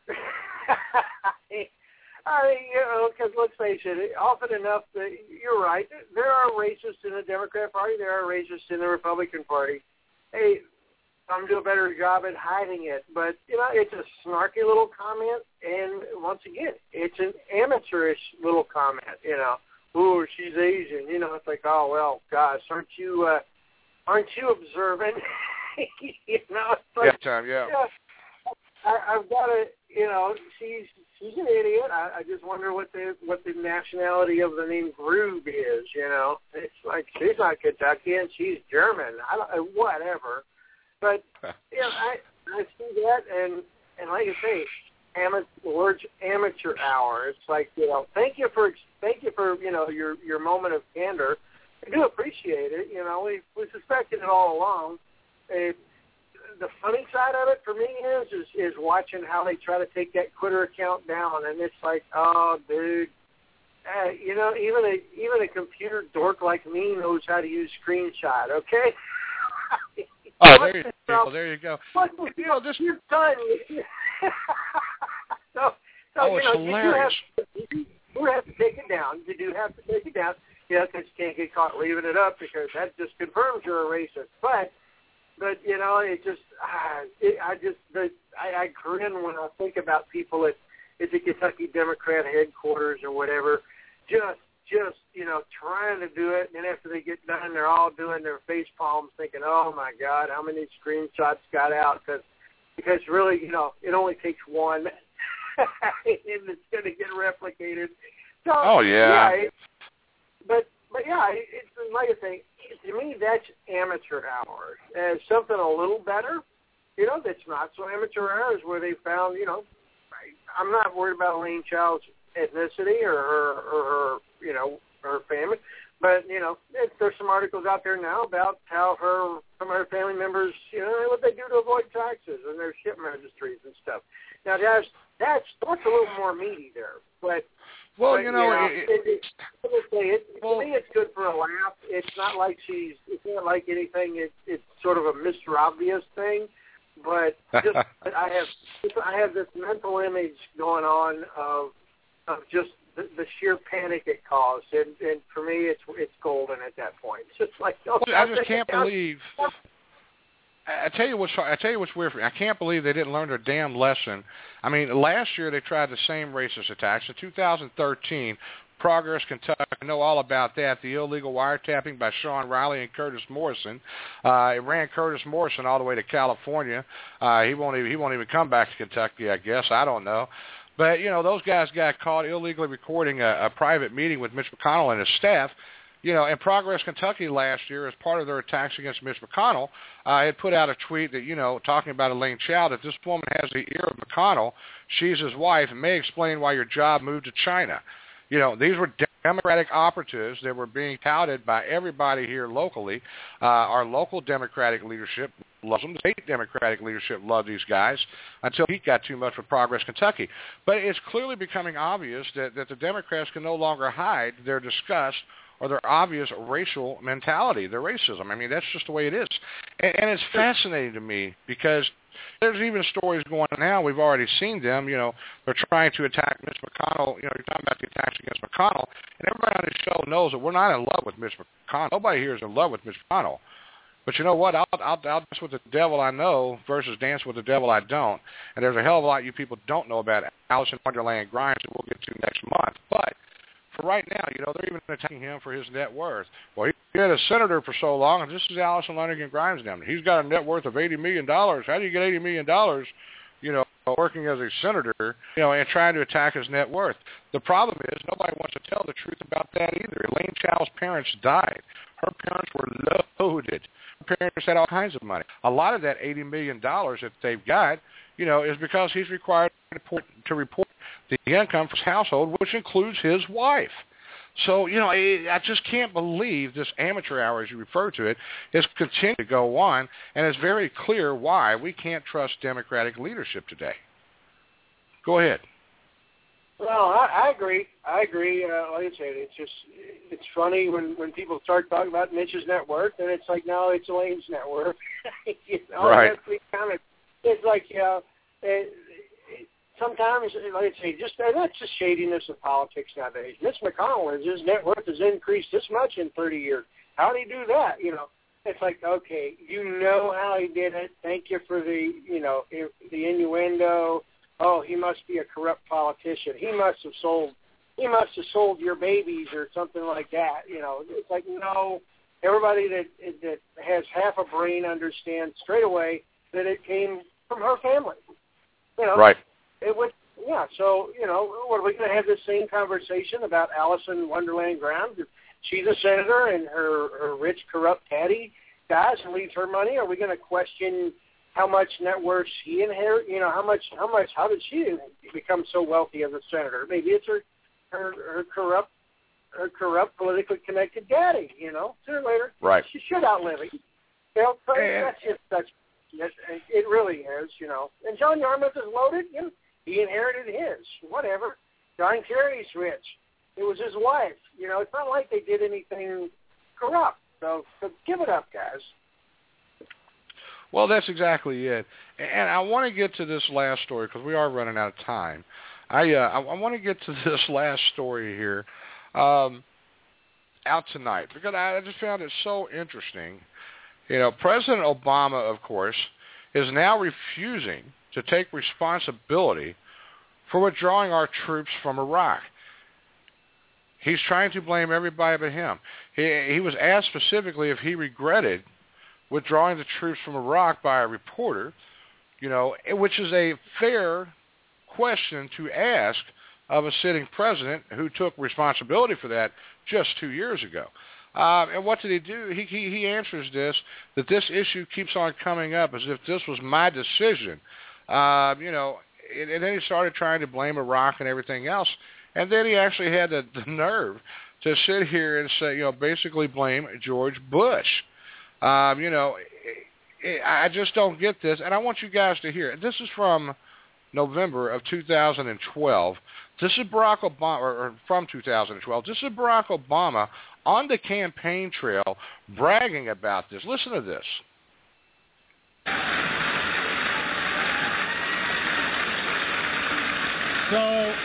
Because let's face it, often enough, you're right. There are racists in the Democrat Party. There are racists in the Republican Party. Hey, I'm doing a better job at hiding it. But, it's a snarky little comment. And once again, it's an amateurish little comment, Ooh, she's Asian. It's like, oh, well, gosh, aren't you observant? It's like,
yeah.
I've got to, she's an idiot. I just wonder what the nationality of the name Grube is. It's like she's not Kentuckian, she's German. Whatever. But I see that, and like I say, amateur hour. It's like thank you for your moment of candor. I do appreciate it. We suspected it all along. The funny side of it for me is watching how they try to take that Twitter account down, and it's like, oh, dude, even a computer dork like me knows how to use screenshot. Okay.
Oh, there you go.
You're done.
It's hilarious.
You have to take it down. You do have to take it down. Because you can't get caught leaving it up because that just confirms you're a racist. But it just, I grin when I think about people at the Kentucky Democrat headquarters or whatever, just trying to do it, and then after they get done, they're all doing their face palms, thinking, "Oh my God, how many screenshots got out?" Because really, it only takes one, and it's going to get replicated. So,
oh yeah.
But it's like I say, to me that's amateur hours. And something a little better, that's not so amateur hours where they found, I'm not worried about Elaine Child's ethnicity or her family, but there's some articles out there now about how some of her family members, what they do to avoid taxes and their ship registries and stuff. Now that's a little more meaty there, but.
Well,
to me, it's good for a laugh. It's not like it's not like anything. It's sort of a Mr. Obvious thing, but just I have this mental image going on of just the sheer panic it caused, and for me, it's golden at that point. It's just like
I just can't believe. I tell you what's weird for me. I can't believe they didn't learn their damn lesson. I mean, last year they tried the same racist attacks. In 2013, Progress, Kentucky, I know all about that. The illegal wiretapping by Sean Riley and Curtis Morrison. It ran Curtis Morrison all the way to California. He won't even come back to Kentucky, I guess. I don't know. But, those guys got caught illegally recording a private meeting with Mitch McConnell and his staff. And Progress Kentucky last year, as part of their attacks against Mitch McConnell, had put out a tweet that, talking about Elaine Child, if this woman has the ear of McConnell, she's his wife, and may explain why your job moved to China. These were Democratic operatives that were being touted by everybody here locally. Our local Democratic leadership loves them. The state Democratic leadership loved these guys until he got too much for Progress Kentucky. But it's clearly becoming obvious that the Democrats can no longer hide their disgust or their obvious racial mentality, their racism. I mean, that's just the way it is. And it's fascinating to me because there's even stories going on now. We've already seen them. They're trying to attack Mitch McConnell. You're talking about the attacks against McConnell. And everybody on this show knows that we're not in love with Mitch McConnell. Nobody here is in love with Mitch McConnell. But you know what? I'll dance with the devil I know versus dance with the devil I don't. And there's a hell of a lot you people don't know about Alice in Wonderland Grimes that we'll get to next month. But for right now, they're even attacking him for his net worth. Well, he had a senator for so long, and this is Allison Lonergan Grimes now. He's got a net worth of $80 million. How do you get $80 million, working as a senator, and trying to attack his net worth? The problem is nobody wants to tell the truth about that either. Elaine Child's parents died. Her parents were loaded. Her parents had all kinds of money. A lot of that $80 million that they've got, is because he's required to report the income for his household, which includes his wife. So, I just can't believe this amateur hour, as you refer to it, is continuing to go on, and it's very clear why we can't trust Democratic leadership today. Go ahead.
Well, I agree. Like I said, it's funny when people start talking about Mitch's net worth, and it's like, no, it's Elaine's net worth.
Right.
It's like, sometimes, like I say, that's just shadiness of politics nowadays. Mitch McConnell, his net worth has increased this much in 30 years. How did he do that? It's like, okay, how he did it. Thank you for the innuendo. Oh, he must be a corrupt politician. He must have sold your babies or something like that. It's like, no. Everybody that has half a brain understands straight away that it came from her family.
Right.
It would, yeah. So, what, are we going to have this same conversation about Allison Wonderland Graham? She's a senator and her rich, corrupt daddy dies and leaves her money. Are we going to question how much net worth she inherit? How did she become so wealthy as a senator? Maybe it's her corrupt, politically connected daddy. Sooner or later,
right?
She should outlive him. It really is. And John Yarmouth is loaded. He inherited his. Whatever. John Kerry's rich. It was his wife. It's not like they did anything corrupt. So give it up, guys.
Well, that's exactly it. And I want to get to this last story because we are running out of time. I want to get to this last story here out tonight because I just found it so interesting. President Obama, of course, is now refusing to take responsibility for withdrawing our troops from Iraq. He's trying to blame everybody but him. He was asked specifically if he regretted withdrawing the troops from Iraq by a reporter, which is a fair question to ask of a sitting president who took responsibility for that just 2 years ago. And what did he do? He answers that this issue keeps on coming up as if this was my decision. And then he started trying to blame Iraq and everything else. And then he actually had the nerve to sit here and say, basically blame George Bush. I just don't get this, and I want you guys to hear it. This is from November of 2012. This is Barack Obama, or from 2012. This is Barack Obama on the campaign trail bragging about this. Listen to this.
So,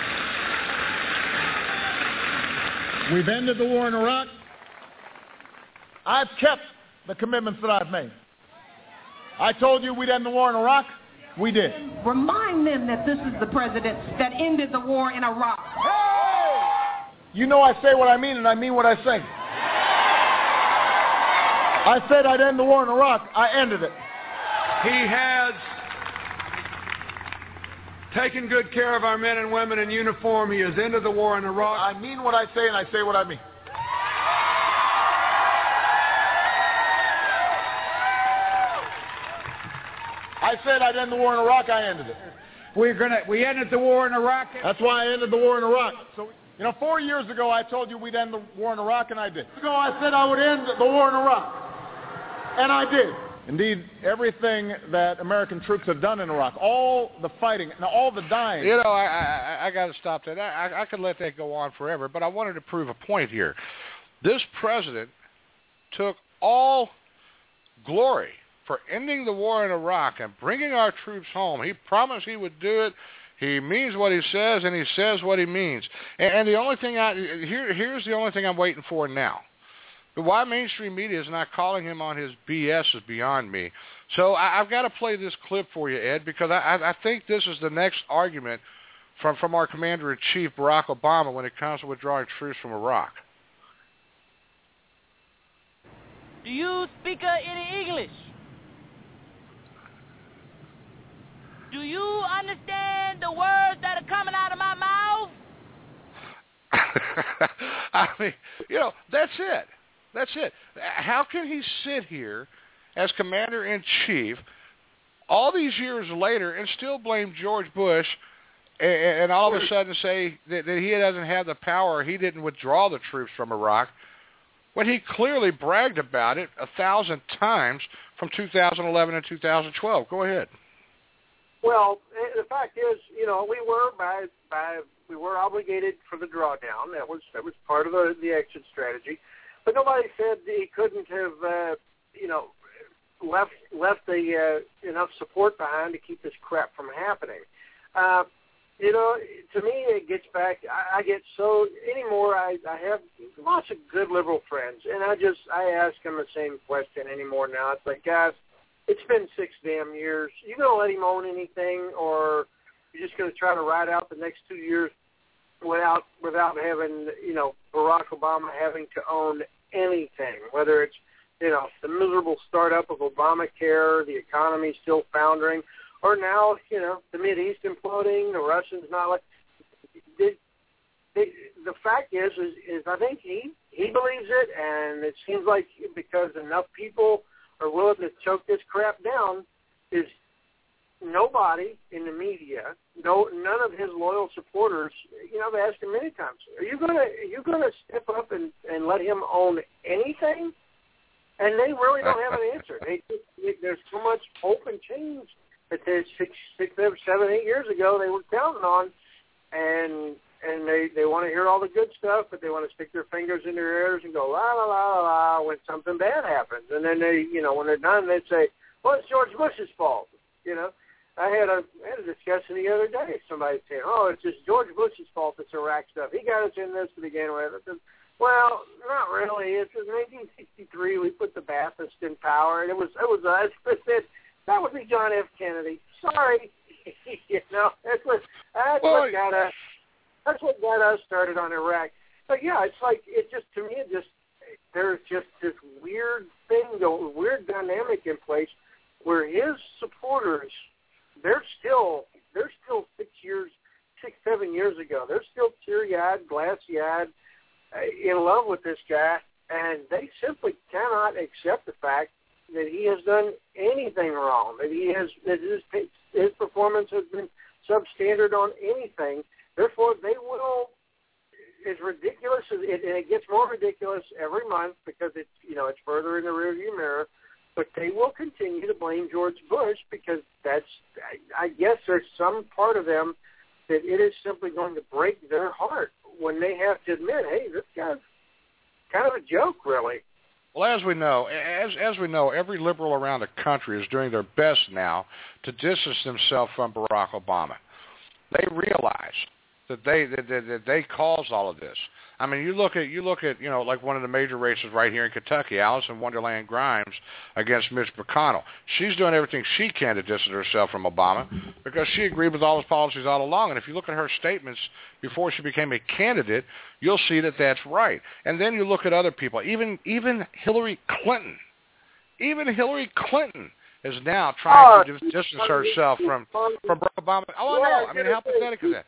we've ended the war in Iraq. I've kept the commitments that I've made. I told you we'd end the war in Iraq. We did.
Remind them that this is the president that ended the war in Iraq.
Hey! I say what I mean, and I mean what I say. I said I'd end the war in Iraq. I ended it.
He has taken good care of our men and women in uniform. He has ended the war in Iraq.
I mean what I say, and I say what I mean. I said I'd end the war in Iraq. I ended it.
We ended the war in Iraq.
That's why I ended the war in Iraq. So, 4 years ago, I told you we'd end the war in Iraq, and I did. I said I would end the war in Iraq, and I did. Indeed, everything that American troops have done in Iraq, all the fighting, and all the dying.
I got to stop that. I could let that go on forever, but I wanted to prove a point here. This president took all glory for ending the war in Iraq and bringing our troops home. He promised he would do it. He means what he says, and he says what he means. And the only thing here's the only thing I'm waiting for now. But why mainstream media is not calling him on his BS is beyond me. So I've got to play this clip for you, Ed, because I think this is the next argument from our Commander-in-Chief, Barack Obama, when it comes to withdrawing troops from Iraq.
Do you speak any English? Do you understand the words that are coming out of my mouth?
I mean, that's it. That's it. How can he sit here as Commander-in-Chief all these years later and still blame George Bush and all of a sudden say that he doesn't have the power, he didn't withdraw the troops from Iraq, when he clearly bragged about it 1,000 times from 2011 and 2012? Go ahead.
Well, the fact is, we were obligated for the drawdown. That was part of the exit strategy. But nobody said he couldn't have, left enough support behind to keep this crap from happening. To me, it gets back. I get so anymore. I have lots of good liberal friends, and I ask them the same question anymore now. It's like, guys, it's been 6 damn years. You gonna let him own anything, or you're just gonna try to ride out the next 2 years without having Barack Obama having to own anything, whether it's the miserable startup of Obamacare, the economy still foundering, or now the Mideast imploding, the Russians not like. The fact is I think he believes it, and it seems like because enough people are willing to choke this crap down, is nobody in the media, none of his loyal supporters. I've asked him many times, are you gonna step up and let him own anything? And they really don't have an answer. There's so much hope and change that 6, 7, 8 years ago they were counting on, and they want to hear all the good stuff, but they want to stick their fingers in their ears and go la la la la la when something bad happens, and then they, when they're done, they say, "Well, it's George Bush's fault." I had a discussion the other day. Somebody saying, "Oh, it's just George Bush's fault. It's Iraq stuff. He got us in this to begin with." I said, well, not really. It was 1963. We put the Ba'athists in power, and it was us. But that would be John F. Kennedy. Sorry, that's what got us. That's what got us started on Iraq. But yeah, it's like to me, there's just this weird thing, weird dynamic in place where his supporters, they're still 6, 7 years ago. They're still teary-eyed, glassy-eyed, in love with this guy, and they simply cannot accept the fact that he has done anything wrong, that his performance has been substandard on anything. Therefore, they will, as ridiculous as and it gets more ridiculous every month because it's further in the rearview mirror, but they will continue to blame George Bush because I guess there's some part of them that it is simply going to break their heart when they have to admit, hey, this guy's kind of a joke, really.
Well, as we know, every liberal around the country is doing their best now to distance themselves from Barack Obama. They realize that they caused all of this. I mean, you look at like one of the major races right here in Kentucky, Allison Wonderland Grimes against Mitch McConnell. She's doing everything she can to distance herself from Obama because she agreed with all his policies all along. And if you look at her statements before she became a candidate, you'll see that that's right. And then you look at other people, even Hillary Clinton. Even Hillary Clinton is now trying to distance herself from Barack Obama. Oh, no. I mean, how pathetic is that?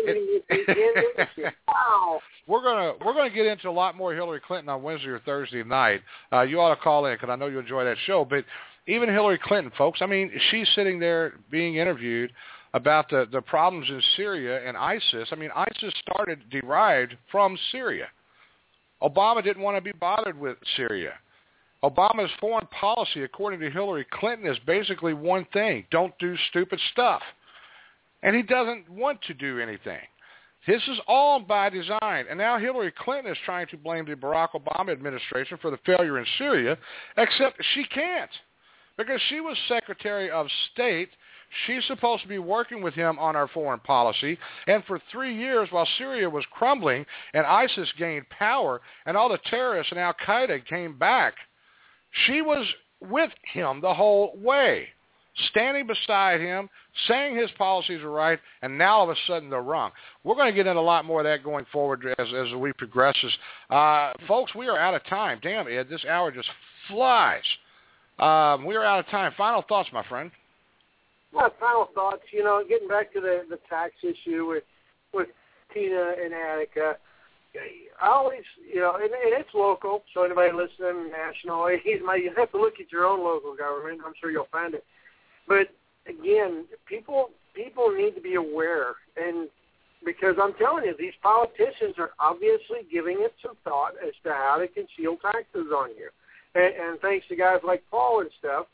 We're gonna get into a lot more Hillary Clinton on Wednesday or Thursday night. You ought to call in because I know you enjoy that show. But even Hillary Clinton, folks, I mean, she's sitting there being interviewed about the problems in Syria and ISIS. I mean, ISIS derived from Syria. Obama didn't want to be bothered with Syria. Obama's foreign policy, according to Hillary Clinton, is basically one thing: don't do stupid stuff. And he doesn't want to do anything. This is all by design. And now Hillary Clinton is trying to blame the Barack Obama administration for the failure in Syria, except she can't. Because she was Secretary of State. She's supposed to be working with him on our foreign policy. And for 3 years, while Syria was crumbling and ISIS gained power and all the terrorists and Al-Qaeda came back, she was with him the whole way, standing beside him, saying his policies are right, and now all of a sudden they're wrong. We're going to get into a lot more of that going forward as the week progresses. Folks, we are out of time. Damn, Ed, this hour just flies. We are out of time. Final thoughts, my friend.
Well, final thoughts, getting back to the tax issue with Tina and Attica. I always, and it's local, so anybody listening, national, you have to look at your own local government. I'm sure you'll find it. But again, people need to be aware, and because I'm telling you, these politicians are obviously giving it some thought as to how to conceal taxes on you. And thanks to guys like Paul and stuff,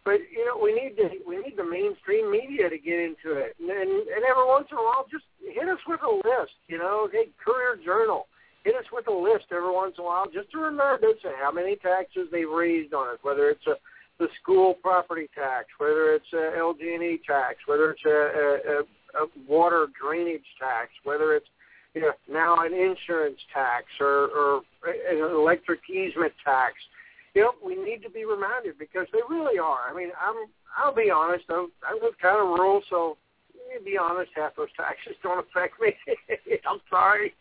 But we need the mainstream media to get into it, and every once in a while, just hit us with a list. Hey, Courier Journal, hit us with a list every once in a while, just to remind us of how many taxes they've raised on us, whether it's the school property tax, whether it's a LG&E tax, whether it's a water drainage tax, whether it's now an insurance tax or an electric easement tax. We need to be reminded because they really are. I mean, I'll be honest. I live kind of rural, so to be honest, half those taxes don't affect me. I'm sorry.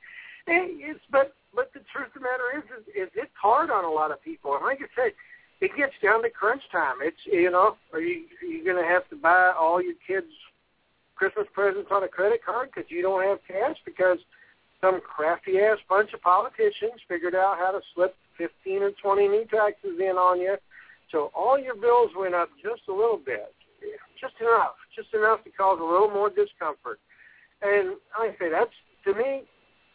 But the truth of the matter is it's hard on a lot of people. And like I said, it gets down to crunch time. It's are you going to have to buy all your kids' Christmas presents on a credit card because you don't have cash because some crafty-ass bunch of politicians figured out how to slip 15 or 20 new taxes in on you. So all your bills went up just a little bit, just enough to cause a little more discomfort. And like I say, that's, to me,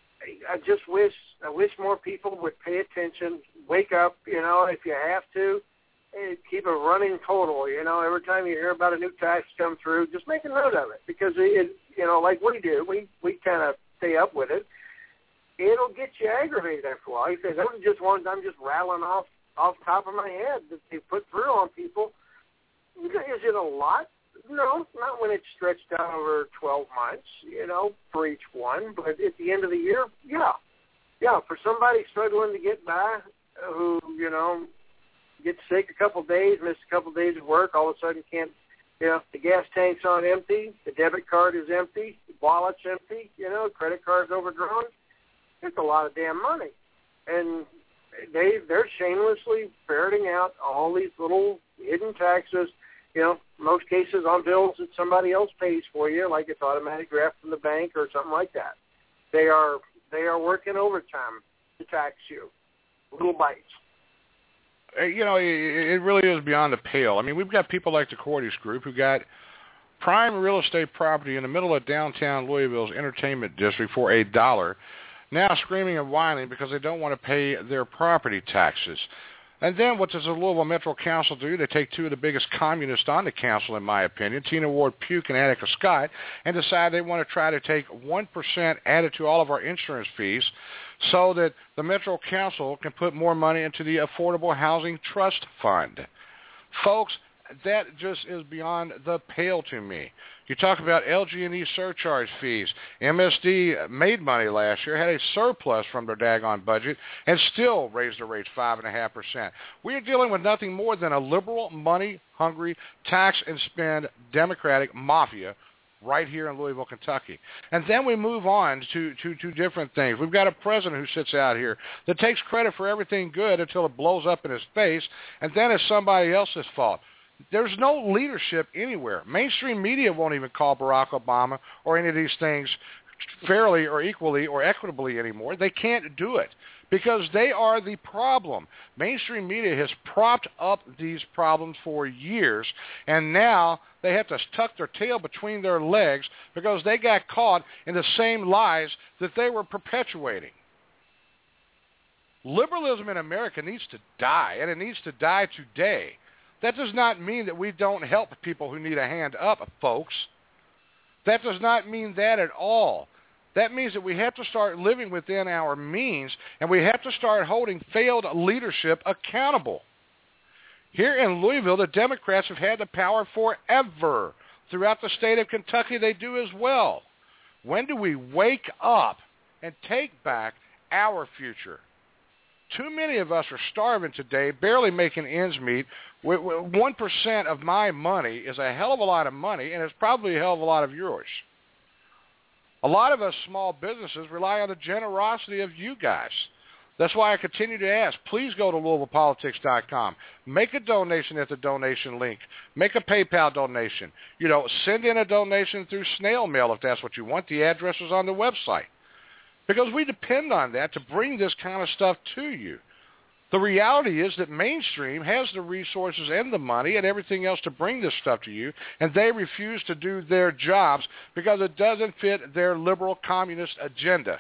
I wish more people would pay attention, wake up, if you have to, and keep a running total, every time you hear about a new tax come through, just make a note of it because it like we do, we kind of stay up with it. It'll get you aggravated after a while. He says, those are just ones I'm just rattling off top of my head that they put through on people. Is it a lot? No, not when it's stretched out over 12 months, for each one. But at the end of the year, yeah. For somebody struggling to get by who, gets sick a couple of days, missed a couple of days of work, all of a sudden can't, the gas tank's on empty, the debit card is empty, the wallet's empty, credit card's overdrawn. It's a lot of damn money. And they're shamelessly ferreting out all these little hidden taxes, most cases on bills that somebody else pays for you, like it's automatic draft from the bank or something like that. They are working overtime to tax you. Little bites.
It really is beyond the pale. I mean, we've got people like the Cordes Group who got prime real estate property in the middle of downtown Louisville's entertainment district for $1, now screaming and whining because they don't want to pay their property taxes. And then what does the Louisville Metro Council do? They take two of the biggest communists on the council, in my opinion, Tina Ward Puke and Attica Scott, and decide they want to try to take 1% added to all of our insurance fees so that the Metro Council can put more money into the Affordable Housing Trust Fund. Folks, that just is beyond the pale to me. You talk about LG&E surcharge fees. MSD made money last year, had a surplus from their daggone budget, and still raised their rates 5.5%. We are dealing with nothing more than a liberal, money-hungry, tax and spend Democratic mafia right here in Louisville, Kentucky. And then we move on to different things. We've got a president who sits out here that takes credit for everything good until it blows up in his face, and then it's somebody else's fault. There's no leadership anywhere. Mainstream media won't even call Barack Obama or any of these things fairly or equally or equitably anymore. They can't do it because they are the problem. Mainstream media has propped up these problems for years, and now they have to tuck their tail between their legs because they got caught in the same lies that they were perpetuating. Liberalism in America needs to die, and it needs to die today. That does not mean that we don't help people who need a hand up, folks. That does not mean that at all. That means that we have to start living within our means, and we have to start holding failed leadership accountable. Here in Louisville, the Democrats have had the power forever. Throughout the state of Kentucky, they do as well. When do we wake up and take back our future? Too many of us are starving today, barely making ends meet. 1% of my money is a hell of a lot of money, and it's probably a hell of a lot of yours. A lot of us small businesses rely on the generosity of you guys. That's why I continue to ask, please go to LouisvillePolitics.com. Make a donation at the donation link. Make a PayPal donation. Send in a donation through snail mail if that's what you want. The address is on the website. Because we depend on that to bring this kind of stuff to you. The reality is that mainstream has the resources and the money and everything else to bring this stuff to you, and they refuse to do their jobs because it doesn't fit their liberal communist agenda.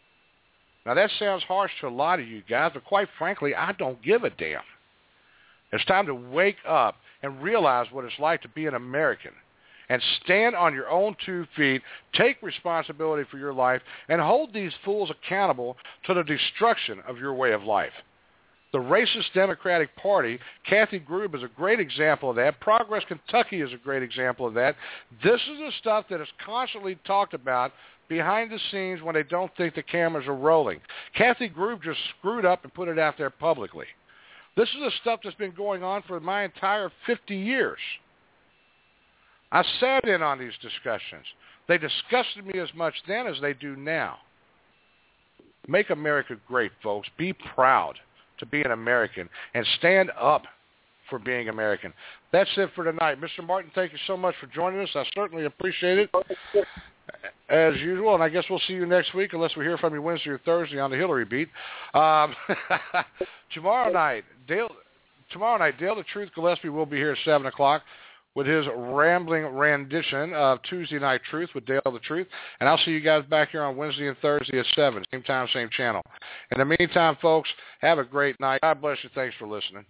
Now, that sounds harsh to a lot of you guys, but quite frankly, I don't give a damn. It's time to wake up and realize what it's like to be an American and stand on your own 2 feet, take responsibility for your life, and hold these fools accountable to the destruction of your way of life. The racist Democratic Party, Kathy Grube is a great example of that. Progress Kentucky is a great example of that. This is the stuff that is constantly talked about behind the scenes when they don't think the cameras are rolling. Kathy Grube just screwed up and put it out there publicly. This is the stuff that's been going on for my entire 50 years. I sat in on these discussions. They disgusted me as much then as they do now. Make America great, folks. Be proud to be an American and stand up for being American. That's it for tonight. Mr. Martin, thank you so much for joining us. I certainly appreciate it, as usual, and I guess we'll see you next week unless we hear from you Wednesday or Thursday on the Hillary beat. Tomorrow night, Dale the Truth Gillespie will be here at 7 o'clock with his rambling rendition of Tuesday Night Truth with Dale the Truth. And I'll see you guys back here on Wednesday and Thursday at 7, same time, same channel. In the meantime, folks, have a great night. God bless you. Thanks for listening.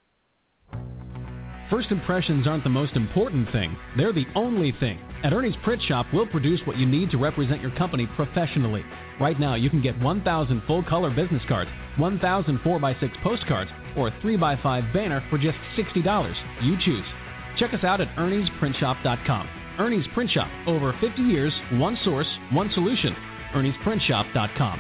First impressions aren't the most important thing. They're the only thing. At Ernie's Print Shop, we'll produce what you need to represent your company professionally. Right now, you can get 1,000 full-color business cards, 1,000 4x6 postcards, or a 3x5 banner for just $60. You choose. Check us out at Ernie'sPrintShop.com. Ernie's Print Shop. Over 50 years, one source, one solution. Ernie'sPrintShop.com.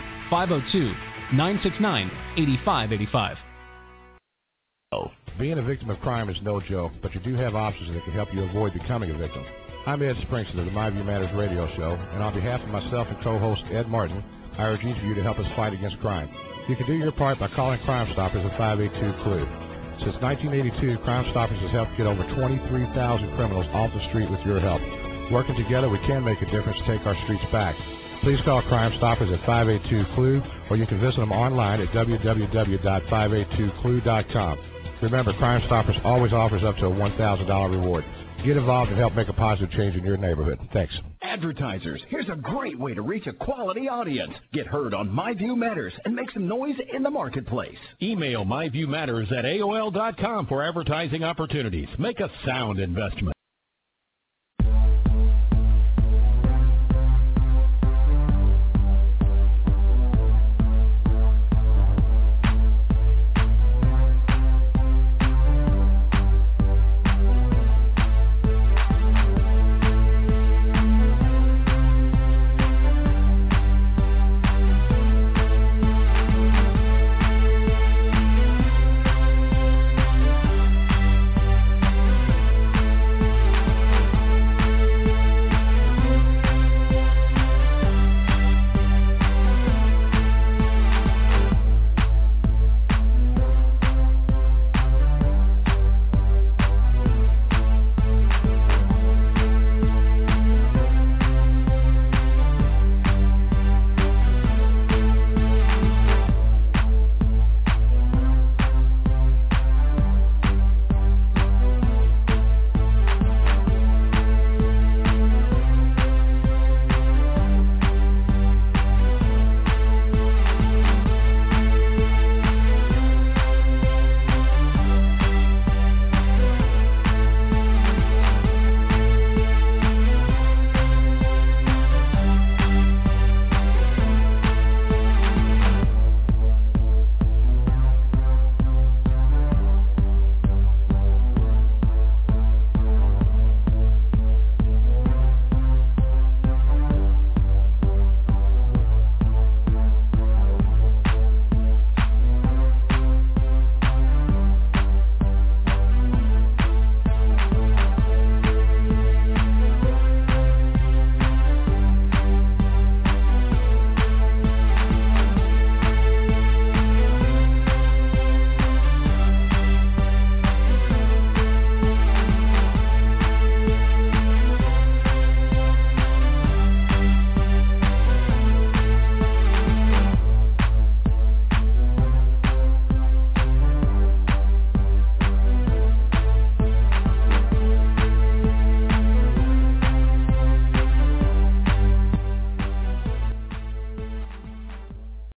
502-969-8585.
Being a victim of crime is no joke, but you do have options that can help you avoid becoming a victim. I'm Ed Springston of the My View Matters radio show, and on behalf of myself and co-host Ed Martin, I urge each of you to help us fight against crime. You can do your part by calling Crime Stoppers at 582-CLUE. Since 1982, Crime Stoppers has helped get over 23,000 criminals off the street with your help. Working together, we can make a difference to take our streets back. Please call Crime Stoppers at 582-CLUE, or you can visit them online at www.582clue.com. Remember, Crime Stoppers always offers up to a $1,000 reward. Get involved and help make a positive change in your neighborhood. Thanks.
Advertisers, here's a great way to reach a quality audience. Get heard on My View Matters and make some noise in the marketplace.
Email myviewmatters@aol.com for advertising opportunities. Make a sound investment.